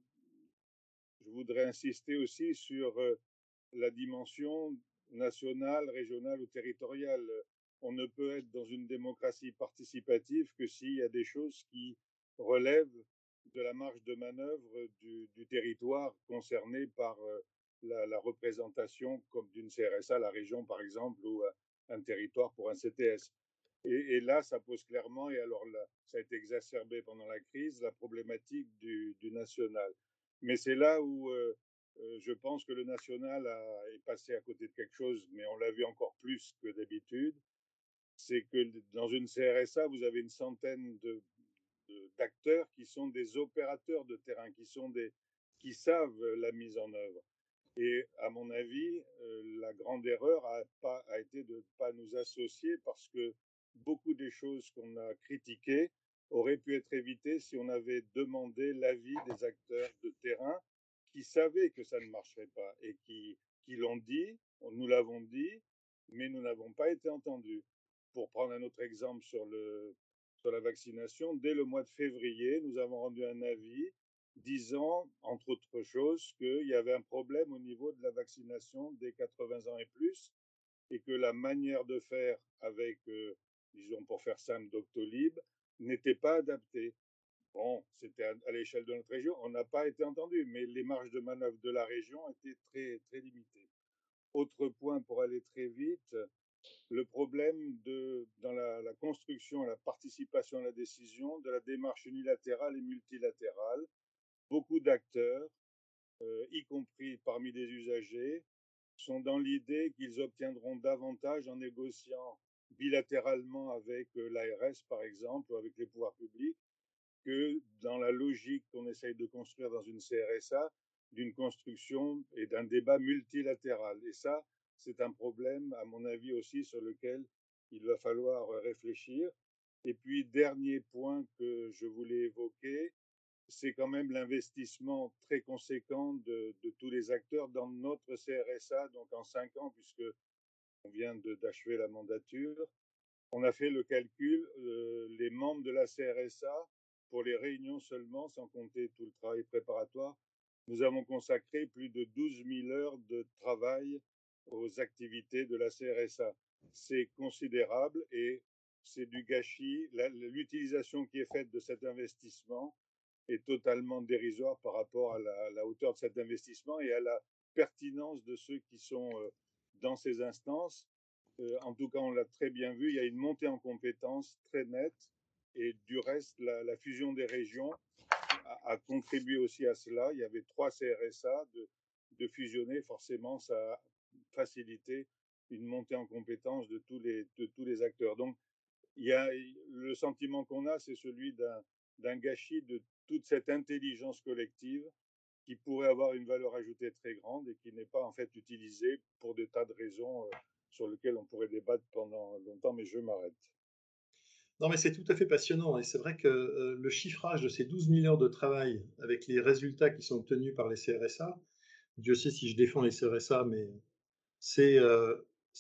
je voudrais insister aussi sur la dimension nationale, régionale ou territoriale. On ne peut être dans une démocratie participative que s'il y a des choses qui relèvent de la marge de manœuvre du, du territoire concerné par la, la représentation comme d'une C R S A, la région par exemple, ou un territoire pour un C T S. Et, et là, ça pose clairement, et alors là, ça a été exacerbé pendant la crise, la problématique du, du national. Mais c'est là où euh, euh, je pense que le national a, est passé à côté de quelque chose, mais on l'a vu encore plus que d'habitude. C'est que dans une C R S A, vous avez une centaine de, de, d'acteurs qui sont des opérateurs de terrain, qui, sont des, qui savent la mise en œuvre. Et à mon avis, euh, la grande erreur a, pas, a été de ne pas nous associer parce que beaucoup des choses qu'on a critiquées auraient pu être évitées si on avait demandé l'avis des acteurs de terrain qui savaient que ça ne marcherait pas et qui, qui l'ont dit, nous l'avons dit, mais nous n'avons pas été entendus. Pour prendre un autre exemple sur, le, sur la vaccination, dès le mois de février, nous avons rendu un avis disant, entre autres choses, qu'il y avait un problème au niveau de la vaccination des quatre-vingts ans et plus, et que la manière de faire avec, euh, disons pour faire simple, Doctolib, n'était pas adaptée. Bon, c'était à, à l'échelle de notre région, on n'a pas été entendu, mais les marges de manœuvre de la région étaient très, très limitées. Autre point pour aller très vite, le problème de, dans la, la construction et la participation à la décision de la démarche unilatérale et multilatérale. Beaucoup d'acteurs, euh, y compris parmi les usagers, sont dans l'idée qu'ils obtiendront davantage en négociant bilatéralement avec l'A R S, par exemple, ou avec les pouvoirs publics, que dans la logique qu'on essaye de construire dans une C R S A, d'une construction et d'un débat multilatéral. Et ça, c'est un problème, à mon avis aussi, sur lequel il va falloir réfléchir. Et puis, dernier point que je voulais évoquer, c'est quand même l'investissement très conséquent de, de tous les acteurs dans notre C R S A, donc en cinq ans, puisque on vient d'achever la mandature. On a fait le calcul, euh, les membres de la C R S A, pour les réunions seulement, sans compter tout le travail préparatoire, nous avons consacré plus de douze mille heures de travail aux activités de la C R S A. C'est considérable et c'est du gâchis. L'utilisation qui est faite de cet investissement est totalement dérisoire par rapport à la, à la hauteur de cet investissement et à la pertinence de ceux qui sont euh, dans ces instances. Euh, en tout cas, on l'a très bien vu, il y a une montée en compétences très nette et du reste, la, la fusion des régions a, a contribué aussi à cela. Il y avait trois C R S A, de, de fusionner, forcément, ça a facilité une montée en compétences de tous les, de tous les acteurs. Donc, il y a, le sentiment qu'on a, c'est celui d'un d'un gâchis de toute cette intelligence collective qui pourrait avoir une valeur ajoutée très grande et qui n'est pas en fait utilisée pour des tas de raisons euh, sur lesquelles on pourrait débattre pendant longtemps, mais je m'arrête. Non, mais c'est tout à fait passionnant et c'est vrai que euh, le chiffrage de ces douze mille heures de travail avec les résultats qui sont obtenus par les C R S A, Dieu sait si je défends les C R S A, mais c'est euh,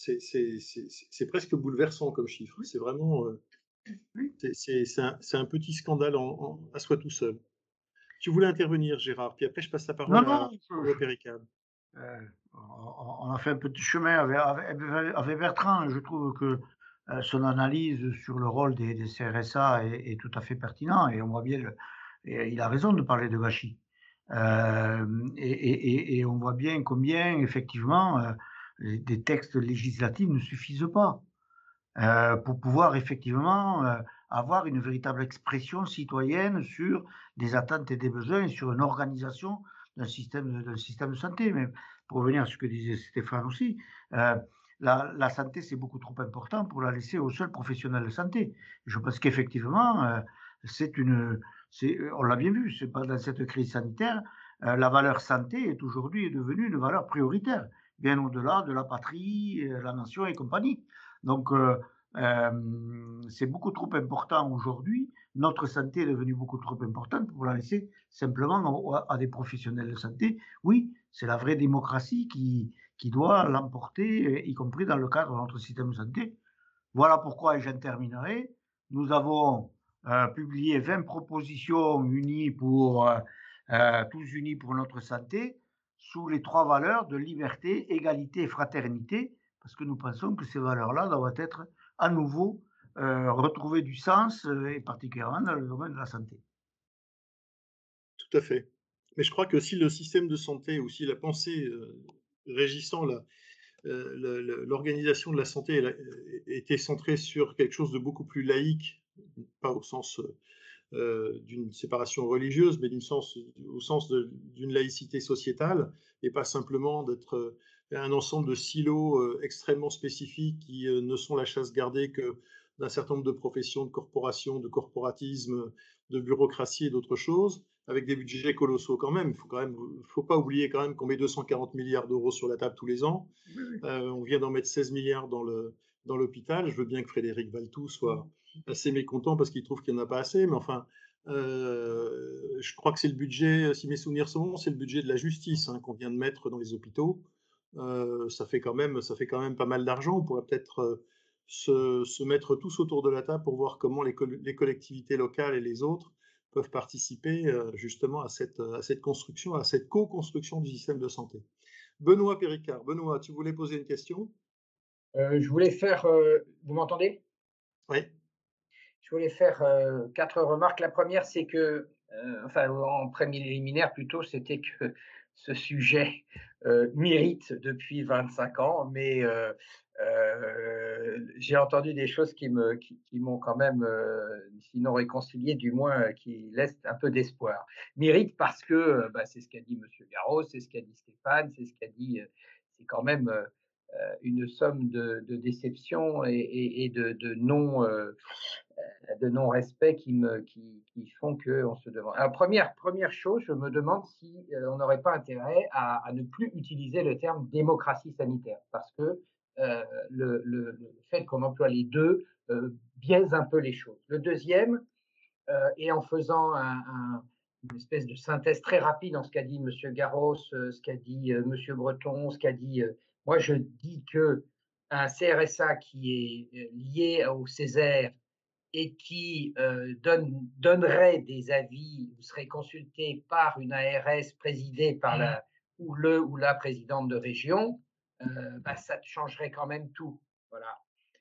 c'est presque bouleversant comme chiffre. C'est vraiment euh, c'est un, un petit scandale en, en, à soi tout seul. Tu voulais intervenir, Gérard, puis après je passe la parole non, à non, Péricade. Euh, on a fait un petit chemin avec, avec, avec Bertrand. Je trouve que euh, son analyse sur le rôle des, des C R S A est, est tout à fait pertinent et on voit bien, le, et il a raison de parler de gâchis. Euh, et, et, et on voit bien combien, effectivement, euh, des textes législatifs ne suffisent pas euh, pour pouvoir, effectivement, euh, avoir une véritable expression citoyenne sur des attentes et des besoins et sur une organisation d'un système, d'un système de santé. Mais pour revenir à ce que disait Stéphane aussi, euh, la, la santé, c'est beaucoup trop important pour la laisser aux seuls professionnels de santé. Je pense qu'effectivement, euh, c'est une, c'est, on l'a bien vu, c'est pas dans cette crise sanitaire, euh, la valeur santé est aujourd'hui devenue une valeur prioritaire, bien au-delà de la patrie, la nation et compagnie. Donc, euh, euh, c'est beaucoup trop important aujourd'hui. Notre santé est devenue beaucoup trop importante pour la laisser simplement à, à des professionnels de santé. Oui, c'est la vraie démocratie qui, qui doit l'emporter, y compris dans le cadre de notre système de santé. Voilà pourquoi, et j'en terminerai, nous avons euh, publié vingt propositions unies pour, euh, euh, tous unis pour notre santé, sous les trois valeurs de liberté, égalité et fraternité, parce que nous pensons que ces valeurs-là doivent être à nouveau euh, retrouver du sens, euh, et particulièrement dans le domaine de la santé. Tout à fait. Mais je crois que si le système de santé ou si la pensée euh, régissant la, euh, l'organisation de la santé elle, était centrée sur quelque chose de beaucoup plus laïque, pas au sens euh, d'une séparation religieuse, mais sens, au sens d'une laïcité sociétale, et pas simplement d'être un ensemble de silos euh, extrêmement spécifiques qui euh, ne sont la chasse gardée que d'un certain nombre de professions, de corporations, de corporatisme, de bureaucratie et d'autres choses, avec des budgets colossaux quand même. Il faut quand même, faut pas oublier quand même qu'on met deux cent quarante milliards d'euros sur la table tous les ans. Oui, oui. Euh, on vient d'en mettre seize milliards dans le dans l'hôpital. Je veux bien que Frédéric Valtou soit assez mécontent parce qu'il trouve qu'il n'y en a pas assez, mais enfin, euh, je crois que c'est le budget, si mes souvenirs sont bons, c'est le budget de la justice hein, qu'on vient de mettre dans les hôpitaux. Euh, ça fait quand même, ça fait quand même pas mal d'argent. On pourrait peut-être euh, se, se mettre tous autour de la table pour voir comment les, les collectivités locales et les autres peuvent participer euh, justement à cette, à cette construction, à cette co-construction du système de santé. Benoît Péricard. Benoît, tu voulais poser une question? euh, Je voulais faire... Euh, vous m'entendez? Oui. Je voulais faire euh, quatre remarques. La première, c'est que, euh, enfin, en préliminaire plutôt, c'était que ce sujet euh, mérite depuis vingt-cinq ans, mais euh, euh, j'ai entendu des choses qui me, qui, qui m'ont quand même, euh, sinon réconcilié, du moins euh, qui laissent un peu d'espoir. Mérite parce que euh, bah, c'est ce qu'a dit Monsieur Garros, c'est ce qu'a dit Stéphane, c'est ce qu'a dit, euh, c'est quand même euh, euh, une somme de, de déceptions et, et, et de, de non, euh, de non-respect qui me, qui, qui font que on se demande. Alors première, première chose, je me demande si euh, on n'aurait pas intérêt à, à ne plus utiliser le terme démocratie sanitaire, parce que euh, le, le, le fait qu'on emploie les deux euh, biaise un peu les choses. Le deuxième, euh, et en faisant un, un, une espèce de synthèse très rapide dans ce qu'a dit M. Garros, euh, ce qu'a dit euh, M. Breton, ce qu'a dit. Euh, moi, je dis que un C R S A qui est lié au Césaire et qui euh, donne, donnerait des avis, vous serez consulté par une A R S présidée par la, ou le ou la présidente de région, euh, bah, ça changerait quand même tout. Voilà.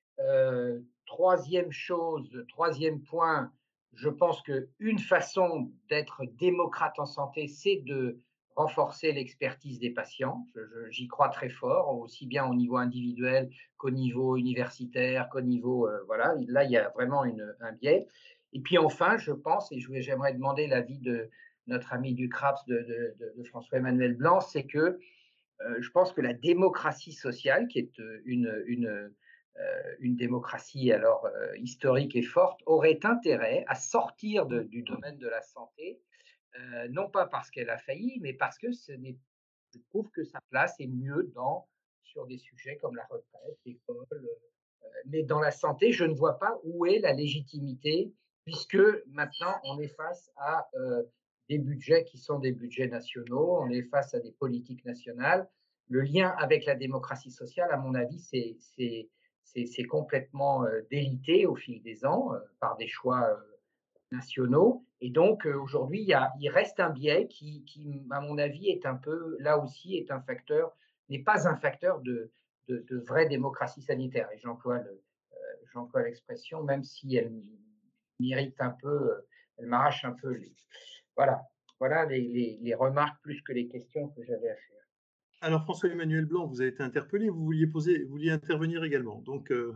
Euh, troisième chose, troisième point, je pense qu'une façon d'être démocrate en santé, c'est de renforcer l'expertise des patients. Je, je, j'y crois très fort, aussi bien au niveau individuel qu'au niveau universitaire, qu'au niveau... Euh, voilà, là, il y a vraiment une, un biais. Et puis enfin, je pense, et je, j'aimerais demander l'avis de notre ami du CRAPS, de, de, de, de François-Emmanuel Blanc, c'est que euh, je pense que la démocratie sociale, qui est une... une euh, une démocratie alors euh, historique et forte, aurait intérêt à sortir de, du domaine de la santé, euh, non pas parce qu'elle a failli, mais parce que ce n'est, je trouve que sa place est mieux dans, sur des sujets comme la retraite, l'école, euh, mais dans la santé, je ne vois pas où est la légitimité, puisque maintenant on est face à euh, des budgets qui sont des budgets nationaux, on est face à des politiques nationales. Le lien avec la démocratie sociale, à mon avis, c'est, c'est c'est complètement euh, délité au fil des ans euh, par des choix euh, nationaux. Et donc, euh, aujourd'hui, il, il reste un biais qui, qui, à mon avis, est un peu, là aussi, est un facteur, n'est pas un facteur de, de, de vraie démocratie sanitaire. Et j'emploie le, euh, j'emploie l'expression, même si elle m'irrite un peu, euh, elle m'arrache un peu. Les, voilà, voilà les, les, les remarques plus que les questions que j'avais à faire. Alors, François-Emmanuel Blanc, vous avez été interpellé, vous vouliez poser, vous vouliez intervenir également. Donc, euh...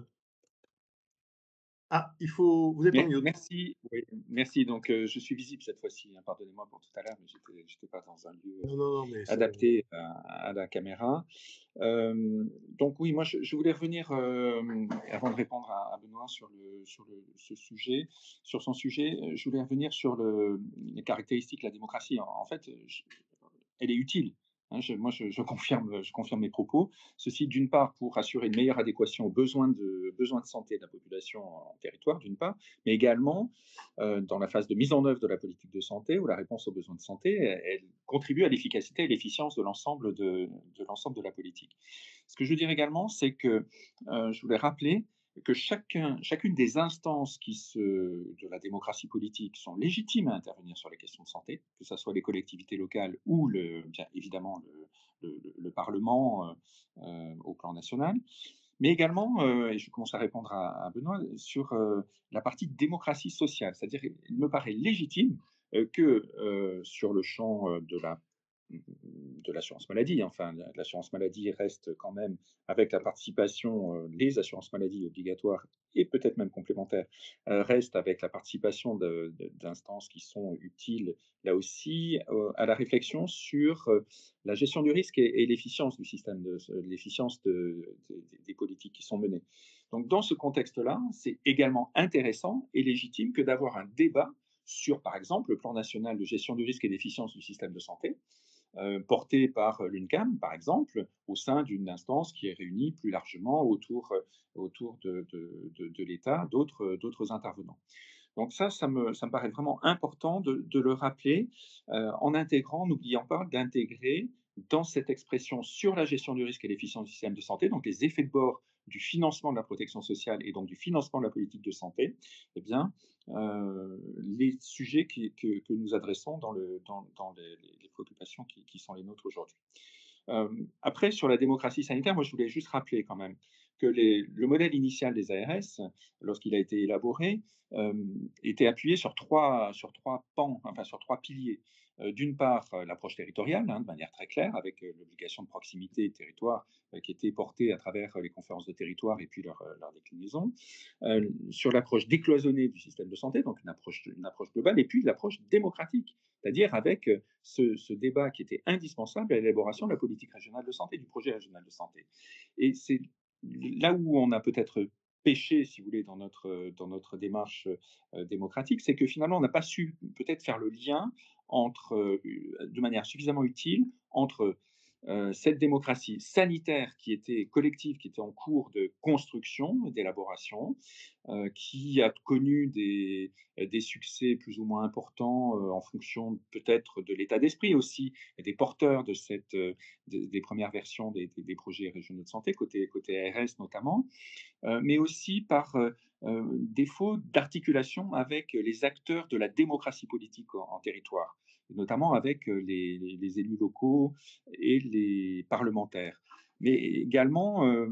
ah, il faut, vous êtes en mute. Merci, oui, merci. Donc, euh, je suis visible cette fois-ci. Hein, pardonnez-moi pour tout à l'heure, mais j'étais, j'étais pas dans un lieu non, non, non, mais adapté à, à la caméra. Euh, donc oui, moi, je, je voulais revenir euh, avant de répondre à, à Benoît sur le sur le ce sujet, sur son sujet. Je voulais revenir sur le, les caractéristiques de la démocratie. En, en fait, je, elle est utile. Hein, je, moi, je, je, confirme, je confirme mes propos. Ceci, d'une part, pour assurer une meilleure adéquation aux besoins de, besoins de santé de la population en territoire, d'une part, mais également euh, dans la phase de mise en œuvre de la politique de santé, où la réponse aux besoins de santé, elle, elle contribue à l'efficacité et l'efficience de l'ensemble de, de l'ensemble de la politique. Ce que je veux dire également, c'est que euh, je voulais rappeler que chacun, chacune des instances qui se, de la démocratie politique sont légitimes à intervenir sur les questions de santé, que ce soit les collectivités locales ou le, bien évidemment le, le, le Parlement euh, euh, au plan national, mais également, euh, et je commence à répondre à, à Benoît, sur euh, la partie démocratie sociale, c'est-à-dire il me paraît légitime euh, que euh, sur le champ de la de l'assurance maladie. Enfin, l'assurance maladie reste quand même, avec la participation, euh, les assurances maladie obligatoires et peut-être même complémentaires, euh, restent avec la participation de, de, d'instances qui sont utiles, là aussi, euh, à la réflexion sur euh, la gestion du risque et, et l'efficience du système, de, l'efficience de, de, des politiques qui sont menées. Donc, dans ce contexte-là, c'est également intéressant et légitime que d'avoir un débat sur, par exemple, le plan national de gestion du risque et d'efficience du système de santé, Euh, porté par l'UNCAM, par exemple, au sein d'une instance qui est réunie plus largement autour, autour de, de, de, de l'État, d'autres, d'autres intervenants. Donc ça, ça me, ça me paraît vraiment important de, de le rappeler, euh, en intégrant, n'oublions pas d'intégrer dans cette expression sur la gestion du risque et l'efficience du système de santé, donc les effets de bord du financement de la protection sociale et donc du financement de la politique de santé, eh bien, euh, les sujets qui, que, que nous adressons dans, le, dans, dans les, les préoccupations qui, qui sont les nôtres aujourd'hui. Euh, après, sur la démocratie sanitaire, moi je voulais juste rappeler quand même que les, le modèle initial des A R S, lorsqu'il a été élaboré, euh, était appuyé sur trois, sur trois pans, enfin sur trois piliers. euh, d'une part euh, l'approche territoriale, hein, de manière très claire, avec euh, l'obligation de proximité et de territoire euh, qui était portée à travers euh, les conférences de territoire et puis leur, euh, leur déclinaison, euh, sur l'approche décloisonnée du système de santé, donc une approche, une approche globale, et puis l'approche démocratique, c'est-à-dire avec euh, ce, ce débat qui était indispensable à l'élaboration de la politique régionale de santé, du projet régional de santé. Et c'est là où on a peut-être péché, si vous voulez, dans notre, dans notre démarche euh, démocratique, c'est que finalement, on n'a pas su peut-être faire le lien entre, euh, de manière suffisamment utile entre euh, cette démocratie sanitaire qui était collective, qui était en cours de construction, d'élaboration, euh, qui a connu des, des succès plus ou moins importants euh, en fonction peut-être de l'état d'esprit aussi des porteurs de cette, euh, des, des premières versions des, des, des projets régionaux de santé, côté, côté A R S notamment, euh, mais aussi par euh, euh, défaut d'articulation avec les acteurs de la démocratie politique en, en territoire, notamment avec les, les, les élus locaux et les parlementaires. Mais également, euh,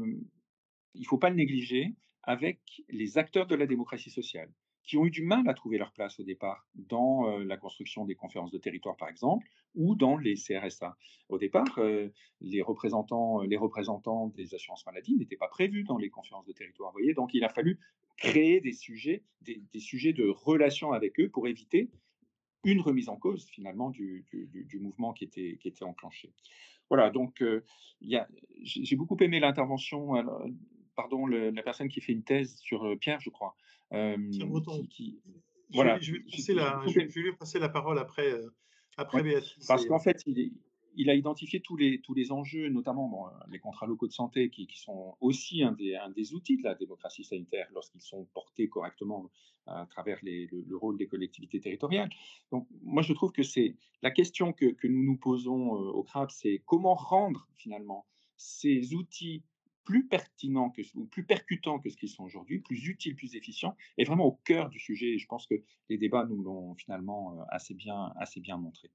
il ne faut pas le négliger, avec les acteurs de la démocratie sociale, qui ont eu du mal à trouver leur place au départ dans euh, la construction des conférences de territoire, par exemple, ou dans les C R S A. Au départ, euh, les, représentants, les représentants des assurances maladie n'étaient pas prévus dans les conférences de territoire. Vous voyez, donc il a fallu créer des sujets, des, des sujets de relation avec eux pour éviter une remise en cause finalement du, du, du mouvement qui était, qui était enclenché. Voilà, donc euh, y a, j'ai beaucoup aimé l'intervention, euh, pardon, le, la personne qui fait une thèse sur euh, Pierre, je crois. Euh, qui, qui, je, voilà, vais, je, vais passer la, je, vais, je vais lui passer la parole après, euh, après ouais, Béatrice. parce qu'en fait, il est, il a identifié tous les, tous les enjeux, notamment bon, les contrats locaux de santé, qui, qui sont aussi un des, un des outils de la démocratie sanitaire lorsqu'ils sont portés correctement à travers les, le, le rôle des collectivités territoriales. Donc, moi, je trouve que c'est la question que, que nous nous posons euh, au C R A P, c'est comment rendre finalement ces outils plus pertinents que, ou plus percutants que ce qu'ils sont aujourd'hui, plus utiles, plus efficients, et vraiment au cœur du sujet. Et je pense que les débats nous l'ont finalement assez bien, assez bien montré.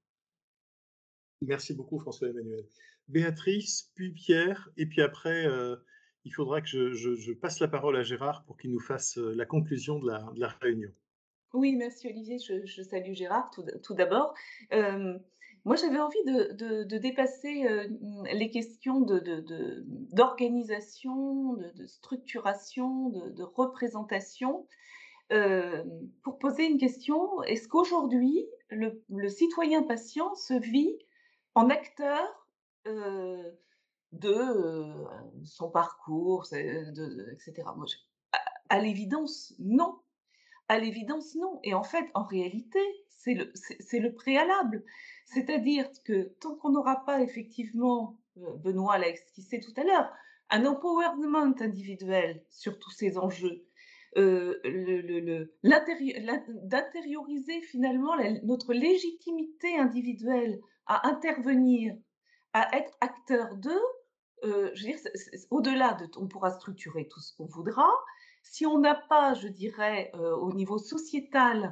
Merci beaucoup, François-Emmanuel. Béatrice, puis Pierre, et puis après, euh, il faudra que je, je, je passe la parole à Gérard pour qu'il nous fasse la conclusion de la, de la réunion. Oui, merci Olivier, je, je salue Gérard tout, tout d'abord. Euh, moi, j'avais envie de, de, de dépasser euh, les questions d'organisation, de, de, de, de, structuration, de, de représentation, euh, pour poser une question. Est-ce qu'aujourd'hui, le, le citoyen patient se vit en acteur euh, de euh, son parcours, de, de, et cetera. Moi, je, à, à l'évidence, non. À l'évidence, non. Et en fait, en réalité, c'est le, c'est le préalable. C'est-à-dire que tant qu'on n'aura pas effectivement, euh, Benoît l'a esquissé tout à l'heure, un empowerment individuel sur tous ces enjeux, euh, le, le, le, d'intérioriser finalement la, notre légitimité individuelle à intervenir, à être acteur d'eux, euh, je veux dire, au-delà de, on pourra structurer tout ce qu'on voudra. Si on n'a pas, je dirais, euh, au niveau sociétal,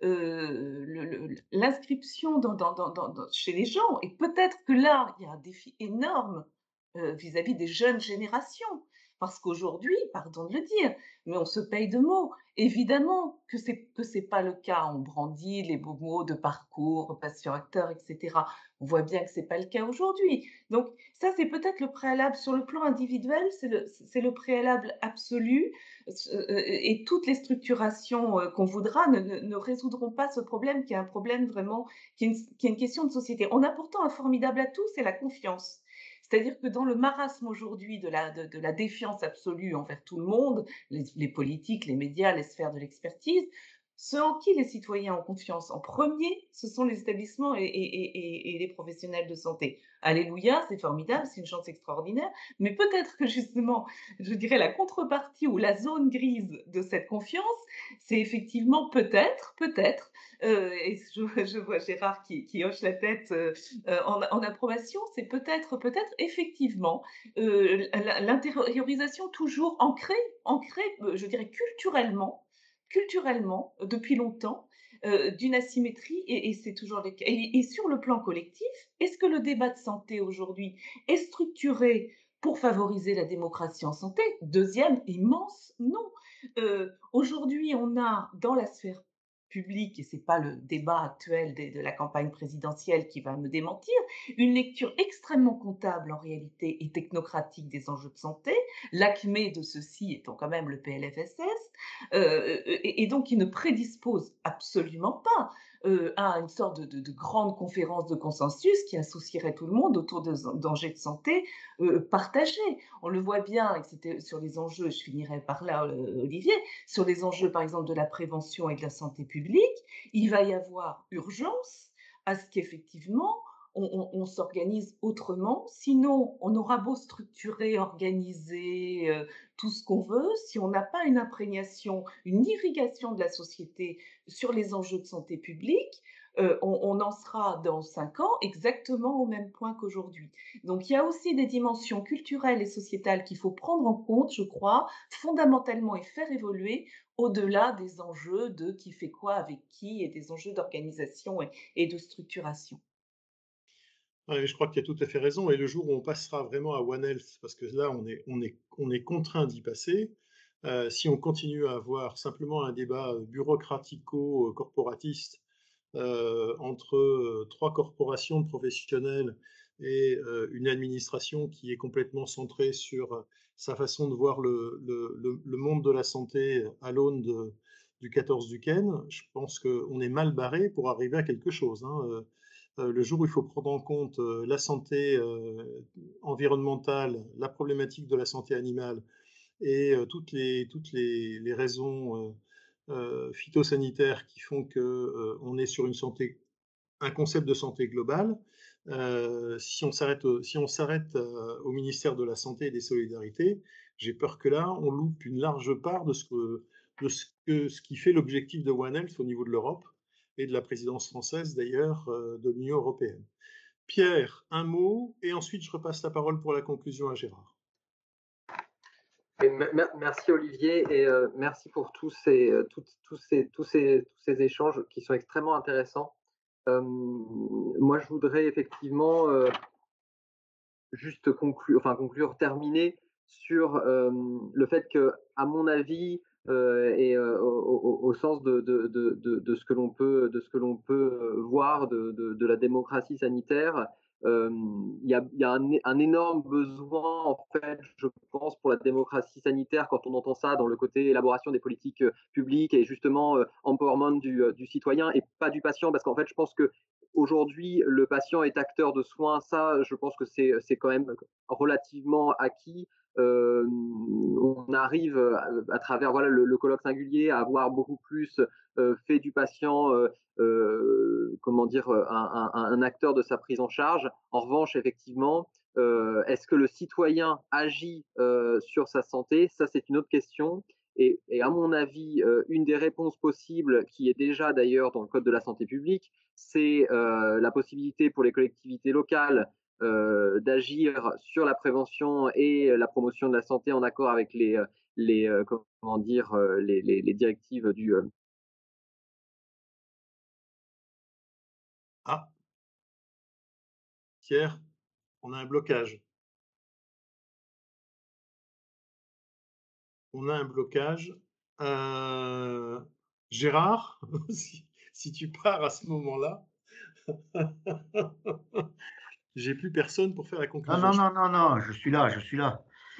euh, l'inscription dans, dans, dans, dans, chez les gens, et peut-être que là, il y a un défi énorme euh, vis-à-vis des jeunes générations, parce qu'aujourd'hui, pardon de le dire, mais on se paye de mots. Évidemment que c'est que c'est pas le cas. On brandit les beaux mots de parcours, patient-acteur, et cetera. On voit bien que c'est pas le cas aujourd'hui. Donc ça, c'est peut-être le préalable sur le plan individuel, c'est le, c'est le préalable absolu. Et toutes les structurations qu'on voudra ne, ne, ne résoudront pas ce problème qui est un problème vraiment, qui est une, qui est une question de société. On a pourtant un formidable atout, c'est la confiance. C'est-à-dire que dans le marasme aujourd'hui de la, de, de la défiance absolue envers tout le monde, les, les politiques, les médias, les sphères de l'expertise, ceux en qui les citoyens ont confiance en premier, ce sont les établissements et, et, et, et les professionnels de santé. Alléluia, c'est formidable, c'est une chance extraordinaire, mais peut-être que justement, je dirais la contrepartie ou la zone grise de cette confiance, c'est effectivement peut-être, peut-être, euh, et je, je vois Gérard qui, qui hoche la tête euh, en, en approbation, c'est peut-être, peut-être effectivement euh, l'intériorisation toujours ancrée, ancrée, je dirais culturellement, culturellement, depuis longtemps, euh, d'une asymétrie, et, et c'est toujours le cas. Et, et sur le plan collectif, est-ce que le débat de santé aujourd'hui est structuré pour favoriser la démocratie en santé? Deuxième immense non. Euh, aujourd'hui, on a dans la sphère publique, et ce n'est pas le débat actuel de, de la campagne présidentielle qui va me démentir, une lecture extrêmement comptable en réalité et technocratique des enjeux de santé, l'acmé de ceci étant quand même le P L F S S, euh, et, et donc qui ne prédispose absolument pas euh, à une sorte de, de, de grande conférence de consensus qui associerait tout le monde autour d'enjeux de santé euh, partagés. On le voit bien, et c'était sur les enjeux, je finirai par là, euh, Olivier, sur les enjeux par exemple de la prévention et de la santé publique, il va y avoir urgence à ce qu'effectivement on, on, on s'organise autrement, sinon on aura beau structurer, organiser euh, tout ce qu'on veut, si on n'a pas une imprégnation, une irrigation de la société sur les enjeux de santé publique, euh, on, on en sera dans cinq ans exactement au même point qu'aujourd'hui. Donc il y a aussi des dimensions culturelles et sociétales qu'il faut prendre en compte, je crois, fondamentalement, et faire évoluer au-delà des enjeux de qui fait quoi avec qui et des enjeux d'organisation et, et de structuration. Ouais, je crois que tu as tout à fait raison. Et le jour où on passera vraiment à One Health, parce que là, on est, on est, on est contraint d'y passer, euh, si on continue à avoir simplement un débat bureaucratico-corporatiste euh, entre euh, trois corporations de professionnels et euh, une administration qui est complètement centrée sur sa façon de voir le, le, le monde de la santé à l'aune de, du quatorze Duquesne, je pense qu'on est mal barré pour arriver à quelque chose. Hein. Euh, le jour où il faut prendre en compte euh, la santé euh, environnementale, la problématique de la santé animale et euh, toutes les, toutes les, les raisons euh, euh, phytosanitaires qui font qu'on euh, est sur une santé, un concept de santé globale, euh, si on s'arrête si on s'arrête euh, au ministère de la Santé et des Solidarités, j'ai peur que là, on loupe une large part de ce, que, de ce, que, ce qui fait l'objectif de One Health au niveau de l'Europe et de la présidence française d'ailleurs euh, de l'Union européenne. Pierre, un mot, et ensuite je repasse la parole pour la conclusion à Gérard. Et merci Olivier, et euh, merci pour tous ces, tous, tous, ces, tous, ces, tous ces échanges qui sont extrêmement intéressants. Euh, moi, je voudrais effectivement euh, juste conclure, enfin conclure, terminer sur euh, le fait que, à mon avis, euh, et euh, au, au, au sens de, de, de, de, de ce que l'on peut, de ce que l'on peut voir de, de, de la démocratie sanitaire, euh, il y a, y a un, un énorme besoin, en fait, je pense, pour la démocratie sanitaire, quand on entend ça dans le côté élaboration des politiques publiques et justement euh, empowerment du, du citoyen et pas du patient, parce qu'en fait, je pense que aujourd'hui, le patient est acteur de soins. Ça, je pense que c'est, c'est quand même relativement acquis. Euh, on arrive à, à travers voilà, le, le colloque singulier à avoir beaucoup plus euh, fait du patient, euh, euh, comment dire, un, un, un acteur de sa prise en charge. En revanche, effectivement, euh, est-ce que le citoyen agit euh, sur sa santé? Ça, c'est une autre question. Et, et à mon avis, euh, une des réponses possibles, qui est déjà d'ailleurs dans le Code de la santé publique, c'est euh, la possibilité pour les collectivités locales euh, d'agir sur la prévention et la promotion de la santé en accord avec les, les euh, comment dire, les, les, les directives du. Euh... Ah, Pierre, on a un blocage. On a un blocage. Euh, Gérard, si, si tu pars à ce moment-là, j'ai plus personne pour faire la conclusion. Non, non, non, non, non, je suis là, je suis là.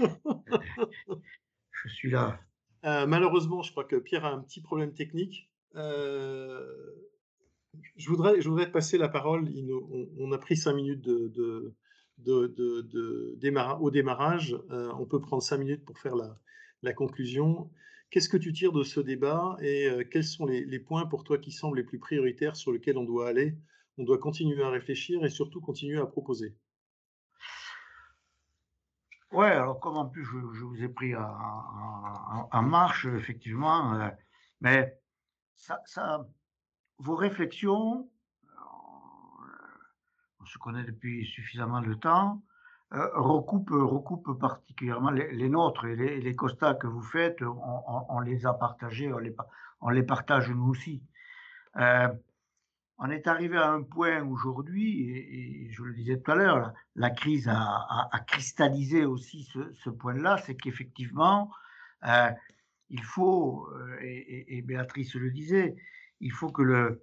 Je suis là. Euh, malheureusement, je crois que Pierre a un petit problème technique. Euh, je, voudrais, je voudrais passer la parole. Il, on, on a pris cinq minutes de, de, de, de, de démarra, au démarrage. Euh, on peut prendre cinq minutes pour faire la, la conclusion. Qu'est-ce que tu tires de ce débat et euh, quels sont les, les points pour toi qui semblent les plus prioritaires sur lesquels on doit aller, on doit continuer à réfléchir et surtout continuer à proposer? Ouais, alors comme en plus je, je vous ai pris en, en, en marche, effectivement, euh, mais ça, ça, vos réflexions, on se connaît depuis suffisamment de temps, euh, recoupent, recoupent particulièrement les, les nôtres et les, les constats que vous faites, on, on, on les a partagés, on les, on les partage nous aussi. Euh, on est arrivé à un point aujourd'hui, et, et je le disais tout à l'heure, la, la crise a, a, a, cristallisé aussi ce, ce point-là, c'est qu'effectivement, euh, il faut, euh, et, et Béatrice le disait, il faut que le,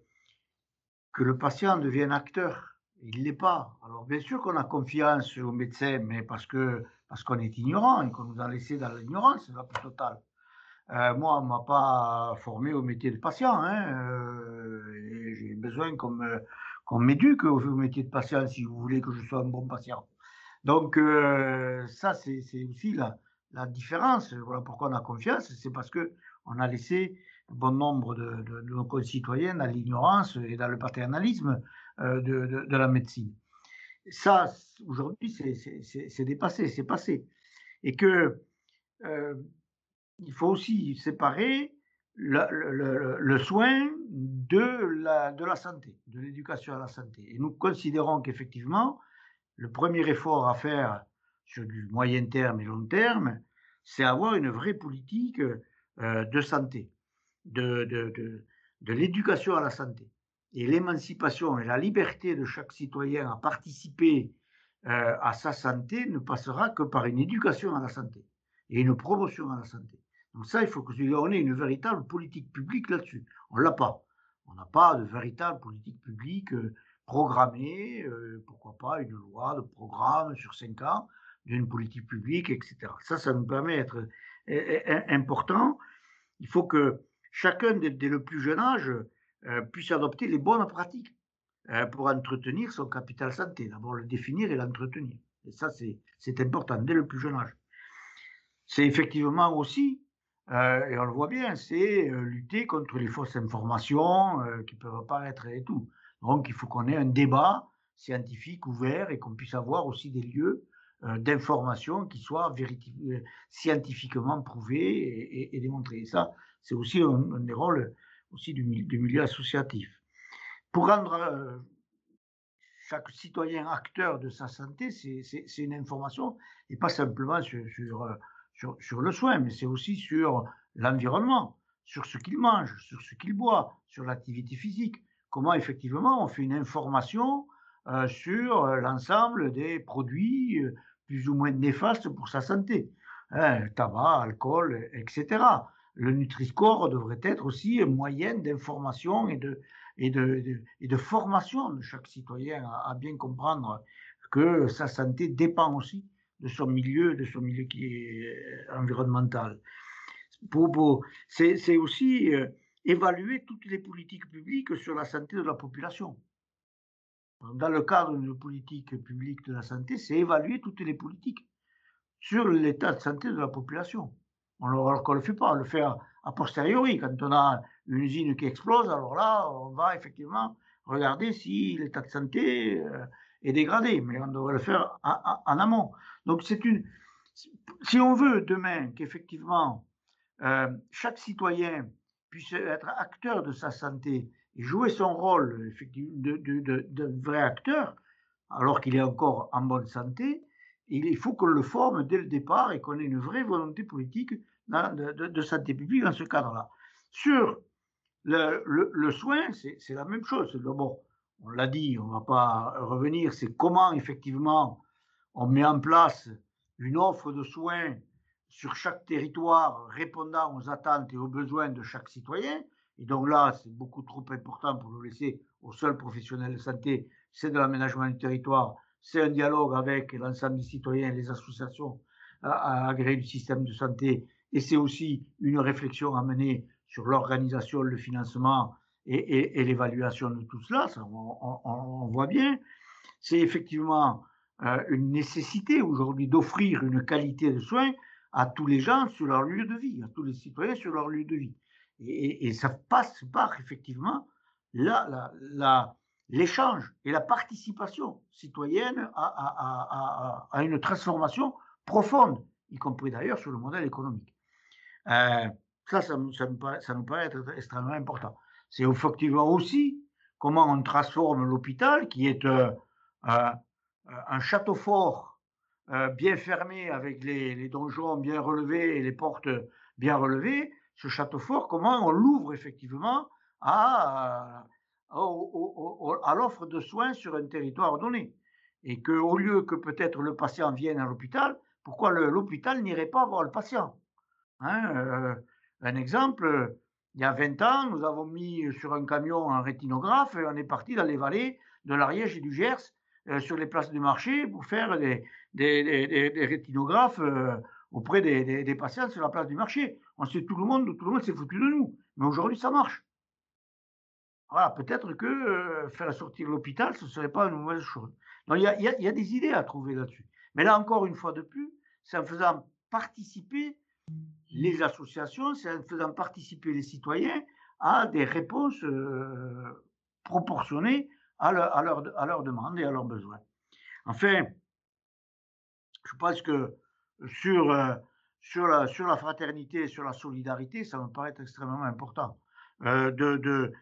que le patient devienne acteur. Il ne l'est pas. Alors bien sûr qu'on a confiance aux médecins, mais parce que parce qu'on est ignorant et qu'on nous a laissé dans l'ignorance la plus totale. Euh, moi, on ne m'a pas formé au métier de patient. Hein, euh, et j'ai besoin qu'on me, qu'on m'éduque au métier de patient si vous voulez que je sois un bon patient. Donc euh, ça, c'est aussi la, la différence. Voilà pourquoi on a confiance, c'est parce qu'on a laissé un bon nombre de, de, de nos concitoyens dans l'ignorance et dans le paternalisme euh, de, de, de la médecine. Ça, aujourd'hui, c'est dépassé, c'est passé. Et que euh, il faut aussi séparer le, le, le soin de la, de la santé, de l'éducation à la santé. Et nous considérons qu'effectivement, le premier effort à faire sur du moyen terme et long terme, c'est avoir une vraie politique euh, de santé, de, de, de, de l'éducation à la santé. Et l'émancipation et la liberté de chaque citoyen à participer euh, à sa santé ne passera que par une éducation à la santé et une promotion à la santé. Donc ça, il faut qu'on ait une véritable politique publique là-dessus. On ne l'a pas. On n'a pas de véritable politique publique euh, programmée, euh, pourquoi pas une loi de programme sur cinq ans d'une politique publique, et cetera. Ça, ça nous permet d'être euh, important. Il faut que chacun, dès, dès le plus jeune âge, euh, puisse adopter les bonnes pratiques euh, pour entretenir son capital santé. D'abord, le définir et l'entretenir. Et ça, c'est important, dès le plus jeune âge. C'est effectivement aussi, euh, et on le voit bien, c'est euh, lutter contre les fausses informations euh, qui peuvent apparaître et tout. Donc, il faut qu'on ait un débat scientifique ouvert et qu'on puisse avoir aussi des lieux euh, d'information qui soient euh, scientifiquement prouvés et, et, et démontrés. Et ça, c'est aussi un, un des rôles aussi du, du milieu associatif. Pour rendre euh, chaque citoyen acteur de sa santé, c'est une information, et pas simplement sur, sur, sur, sur le soin, mais c'est aussi sur l'environnement, sur ce qu'il mange, sur ce qu'il boit, sur l'activité physique. Comment effectivement on fait une information euh, sur l'ensemble des produits euh, plus ou moins néfastes pour sa santé. Hein, tabac, alcool, et cetera. Le Nutri-Score devrait être aussi un moyen d'information et de, et de, de, et de formation de chaque citoyen à, à bien comprendre que sa santé dépend aussi de son milieu, de son milieu qui est environnemental. Pour, pour, c'est aussi euh, évaluer toutes les politiques publiques sur la santé de la population. Dans le cadre d'une politique publique de la santé, c'est évaluer toutes les politiques sur l'état de santé de la population. Alors qu'on ne le fait pas, on le fait a, a posteriori. Quand on a une usine qui explose, alors là, on va effectivement regarder si l'état de santé euh, est dégradé, mais on devrait le faire en, en, en amont. Donc c'est une, si on veut demain qu'effectivement euh, chaque citoyen puisse être acteur de sa santé et jouer son rôle effectivement de, de, de, de vrai acteur, alors qu'il est encore en bonne santé, il faut qu'on le forme dès le départ et qu'on ait une vraie volonté politique de, de, de santé publique dans ce cadre-là. Sur le, le, le soin, c'est la même chose. Bon, on l'a dit, on ne va pas revenir, c'est comment effectivement on met en place une offre de soins sur chaque territoire répondant aux attentes et aux besoins de chaque citoyen. Et donc là, c'est beaucoup trop important pour le laisser aux seuls professionnels de santé, c'est de l'aménagement du territoire, c'est un dialogue avec l'ensemble des citoyens et les associations agréées du système de santé, et c'est aussi une réflexion à mener sur l'organisation, le financement et, et, et l'évaluation de tout cela, ça, on, on, on voit bien. C'est effectivement euh, une nécessité aujourd'hui d'offrir une qualité de soins à tous les gens sur leur lieu de vie, à tous les citoyens sur leur lieu de vie. Et, et, et ça passe par effectivement la, la, la l'échange et la participation citoyenne à, à, à, à, une transformation profonde, y compris d'ailleurs sur le modèle économique. Euh, ça, ça, ça, nous paraît, ça nous paraît être extrêmement important. C'est effectivement aussi comment on transforme l'hôpital, qui est euh, euh, un château fort euh, bien fermé, avec les, les donjons bien relevés et les portes bien relevées. Ce château fort, comment on l'ouvre effectivement à... à l'offre de soins sur un territoire donné. Et qu'au lieu que peut-être le patient vienne à l'hôpital, pourquoi l'hôpital n'irait pas voir le patient, hein, euh, un exemple, il y a vingt ans, nous avons mis sur un camion un rétinographe et on est parti dans les vallées de l'Ariège et du Gers, euh, sur les places de marché pour faire des, des, des, des rétinographes euh, auprès des, des, des patients sur la place du marché. On sait tout le monde, tout le monde s'est foutu de nous. Mais aujourd'hui, ça marche. Voilà, peut-être que euh, faire sortir l'hôpital, ce ne serait pas une mauvaise chose. Donc, il y a, y a, y a des idées à trouver là-dessus. Mais là, encore une fois de plus, c'est en faisant participer les associations, c'est en faisant participer les citoyens à des réponses euh, proportionnées à leur, à, leur, à leur demande et à leurs besoins. Enfin, je pense que sur, euh, sur, la, sur la fraternité et sur la solidarité, ça me paraît extrêmement important euh, de, de,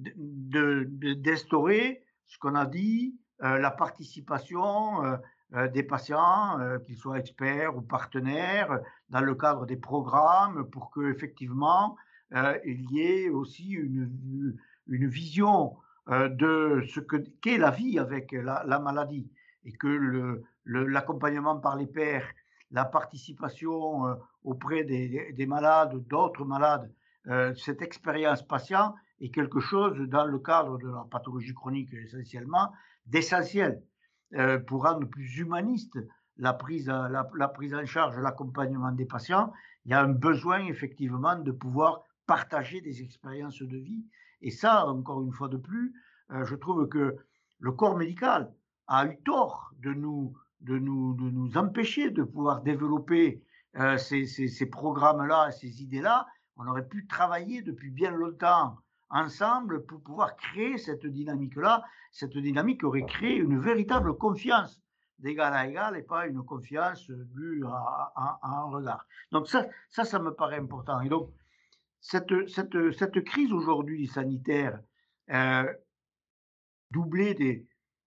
de, de, d'instaurer ce qu'on a dit, euh, la participation euh, euh, des patients, euh, qu'ils soient experts ou partenaires, dans le cadre des programmes, pour qu'effectivement, euh, il y ait aussi une, une vision euh, de ce que, qu'est la vie avec la, la maladie, et que le, le, l'accompagnement par les pairs, la participation euh, auprès des, des malades, d'autres malades, euh, cette expérience patient est quelque chose, dans le cadre de la pathologie chronique essentiellement, d'essentiel euh, pour rendre plus humaniste la prise, la, la prise en charge, l'accompagnement des patients. Il y a un besoin effectivement de pouvoir partager des expériences de vie. Et ça, encore une fois de plus, euh, je trouve que le corps médical a eu tort de nous, de nous, de nous empêcher de pouvoir développer euh, ces, ces, ces programmes-là, ces idées-là. On aurait pu travailler depuis bien longtemps ensemble pour pouvoir créer cette dynamique-là. Cette dynamique aurait créé une véritable confiance d'égal à égal et pas une confiance due à, à, à un regard. Donc ça, ça, ça me paraît important. Et donc, cette, cette, cette crise aujourd'hui sanitaire, euh, doublée des,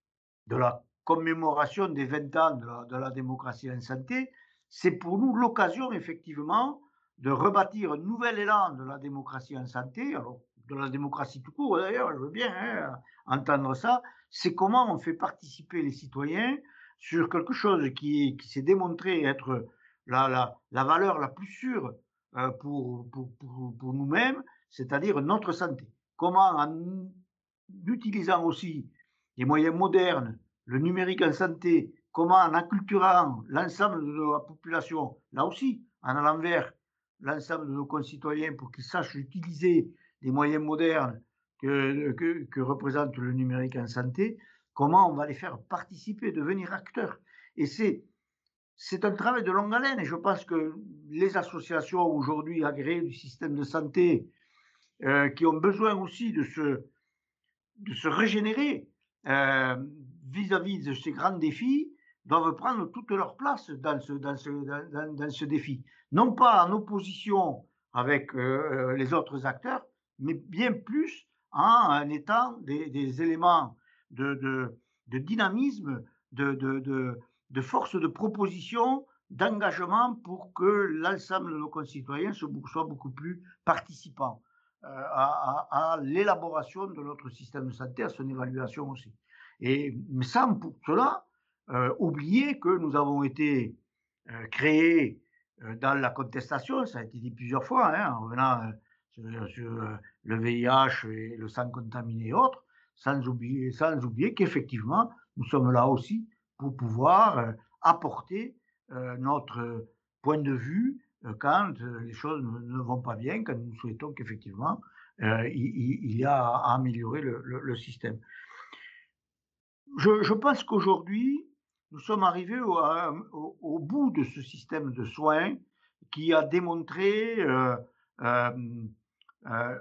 de la commémoration des vingt ans de la, de la démocratie en santé, c'est pour nous l'occasion effectivement de rebâtir un nouvel élan de la démocratie en santé, alors de la démocratie tout court d'ailleurs, je veux bien hein, entendre ça, c'est comment on fait participer les citoyens sur quelque chose qui, qui s'est démontré être la, la, la valeur la plus sûre euh, pour, pour, pour, pour nous-mêmes, c'est-à-dire notre santé. Comment, en utilisant aussi les moyens modernes, le numérique en santé, comment en acculturant l'ensemble de la population, là aussi, en allant vers l'ensemble de nos concitoyens pour qu'ils sachent utiliser les moyens modernes que, que, que représente le numérique en santé, comment on va les faire participer, devenir acteurs. Et c'est, c'est un travail de longue haleine, et je pense que les associations aujourd'hui agréées du système de santé, euh, qui ont besoin aussi de se, de se régénérer euh, vis-à-vis de ces grands défis, doivent prendre toute leur place dans ce, dans ce, dans, dans ce défi. Non pas en opposition avec euh, les autres acteurs, mais bien plus en étant des, des éléments de, de, de dynamisme, de, de, de, de force de proposition, d'engagement pour que l'ensemble de nos concitoyens soient beaucoup plus participants euh, à, à, à l'élaboration de notre système de santé, à son évaluation aussi. Et mais sans pour cela euh, oublier que nous avons été euh, créés euh, dans la contestation, ça a été dit plusieurs fois, hein, en revenant euh, sur, sur euh, le V I H et le sang contaminé et autres, sans oublier, sans oublier qu'effectivement, nous sommes là aussi pour pouvoir euh, apporter euh, notre point de vue euh, quand euh, les choses ne, ne vont pas bien, quand nous souhaitons qu'effectivement, euh, il, il y a à améliorer le, le, le système. Je, je pense qu'aujourd'hui, nous sommes arrivés au, au, au bout de ce système de soins qui a démontré euh, euh, euh,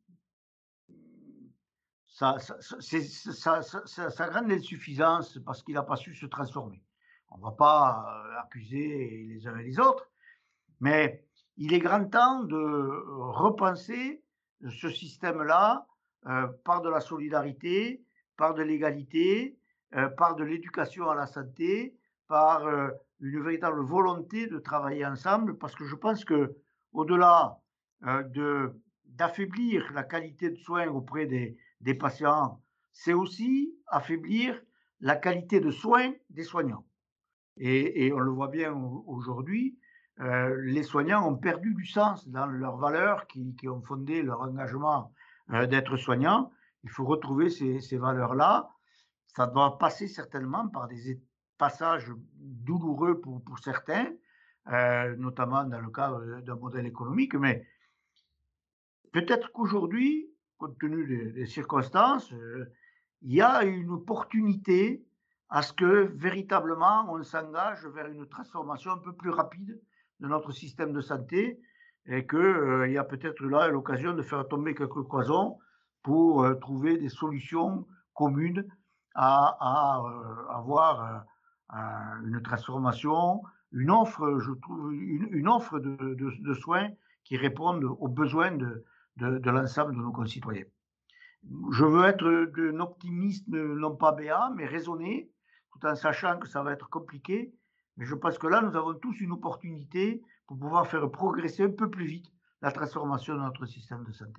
sa, sa, sa, sa, sa grande insuffisance parce qu'il n'a pas su se transformer. On ne va pas accuser les uns et les autres, mais il est grand temps de repenser ce système-là euh, par de la solidarité, par de l'égalité, euh, par de l'éducation à la santé, par euh, une véritable volonté de travailler ensemble, parce que je pense que au-delà euh, de d'affaiblir la qualité de soins auprès des, des patients, c'est aussi affaiblir la qualité de soins des soignants. Et, et on le voit bien aujourd'hui, euh, les soignants ont perdu du sens dans leurs valeurs qui, qui ont fondé leur engagement euh, d'être soignants. Il faut retrouver ces, ces valeurs-là. Ça doit passer certainement par des passages douloureux pour, pour certains, euh, notamment dans le cadre d'un modèle économique, mais peut-être qu'aujourd'hui, compte tenu des, des circonstances, euh, il y a une opportunité à ce que véritablement on s'engage vers une transformation un peu plus rapide de notre système de santé et qu'il euh, y a peut-être là l'occasion de faire tomber quelques cloisons pour euh, trouver des solutions communes à, à euh, avoir euh, une transformation, une offre, je trouve, une, une offre de, de, de soins qui répondent aux besoins de, de, de l'ensemble de nos concitoyens. Je veux être un optimiste, non pas béat, mais raisonné, tout en sachant que ça va être compliqué. Mais je pense que là, nous avons tous une opportunité pour pouvoir faire progresser un peu plus vite la transformation de notre système de santé.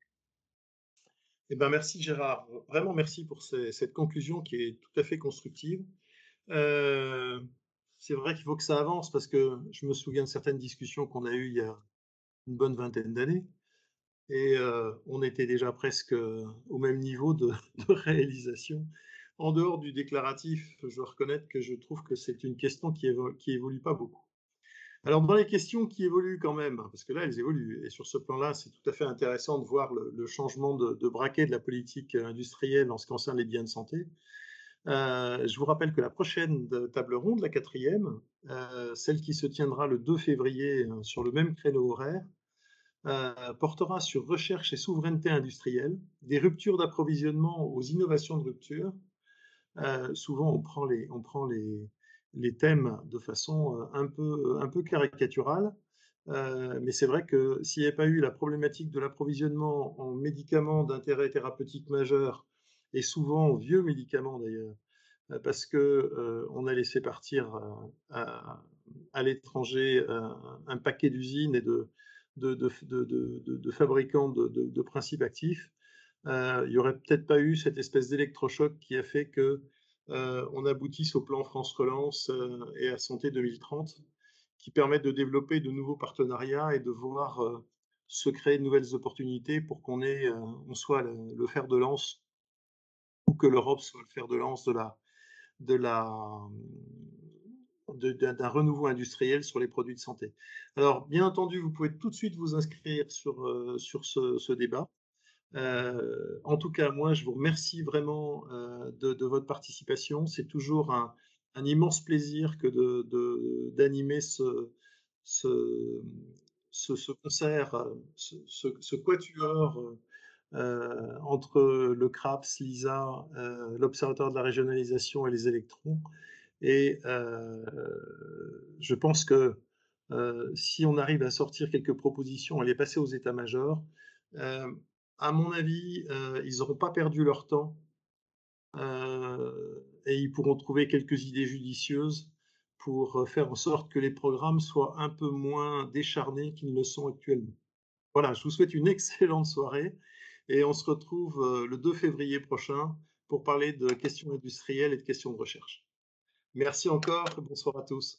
Eh ben, merci Gérard, vraiment merci pour ces, cette conclusion qui est tout à fait constructive. Euh, c'est vrai qu'il faut que ça avance parce que je me souviens de certaines discussions qu'on a eues il y a une bonne vingtaine d'années et euh, on était déjà presque au même niveau de, de réalisation. En dehors du déclaratif, je dois reconnaître que je trouve que c'est une question qui, évo qui évolue pas beaucoup. Alors, dans les questions qui évoluent quand même, parce que là, elles évoluent, et sur ce plan-là, c'est tout à fait intéressant de voir le, le changement de, de braquet de la politique industrielle en ce qui concerne les biens de santé. Euh, je vous rappelle que la prochaine table ronde, la quatrième, euh, celle qui se tiendra le deux février sur le même créneau horaire, euh, portera sur recherche et souveraineté industrielle, des ruptures d'approvisionnement aux innovations de rupture. Euh, souvent, on prend les, on prend les, les thèmes de façon un peu, un peu caricaturale, euh, mais c'est vrai que s'il n'y avait pas eu la problématique de l'approvisionnement en médicaments d'intérêt thérapeutique majeur, et souvent vieux médicaments d'ailleurs, parce qu'on euh, a laissé partir euh, à, à l'étranger euh, un paquet d'usines et de, de, de, de, de, de fabricants de, de, de principes actifs, euh, il n'y aurait peut-être pas eu cette espèce d'électrochoc qui a fait que euh, on aboutisse au plan France Relance euh, et à Santé deux mille trente, qui permettent de développer de nouveaux partenariats et de voir euh, se créer de nouvelles opportunités pour qu'on ait, euh, on soit le, le fer de lance, ou que l'Europe soit le fer de lance de la, de la, d'un renouveau industriel sur les produits de santé. Alors, bien entendu, vous pouvez tout de suite vous inscrire sur, euh, sur ce, ce débat. Euh, en tout cas, moi, je vous remercie vraiment euh, de, de votre participation. C'est toujours un, un immense plaisir que de, d'animer ce, ce, ce, ce concert, ce, ce, ce quatuor euh, entre le CRAPS, l'I S A, euh, l'Observatoire de la régionalisation et les électrons. Et euh, je pense que euh, si on arrive à sortir quelques propositions, à les passer aux états-majors, euh, à mon avis, euh, ils n'auront pas perdu leur temps euh, et ils pourront trouver quelques idées judicieuses pour faire en sorte que les programmes soient un peu moins décharnés qu'ils ne le sont actuellement. Voilà, je vous souhaite une excellente soirée et on se retrouve le deux février prochain pour parler de questions industrielles et de questions de recherche. Merci encore et bonsoir à tous.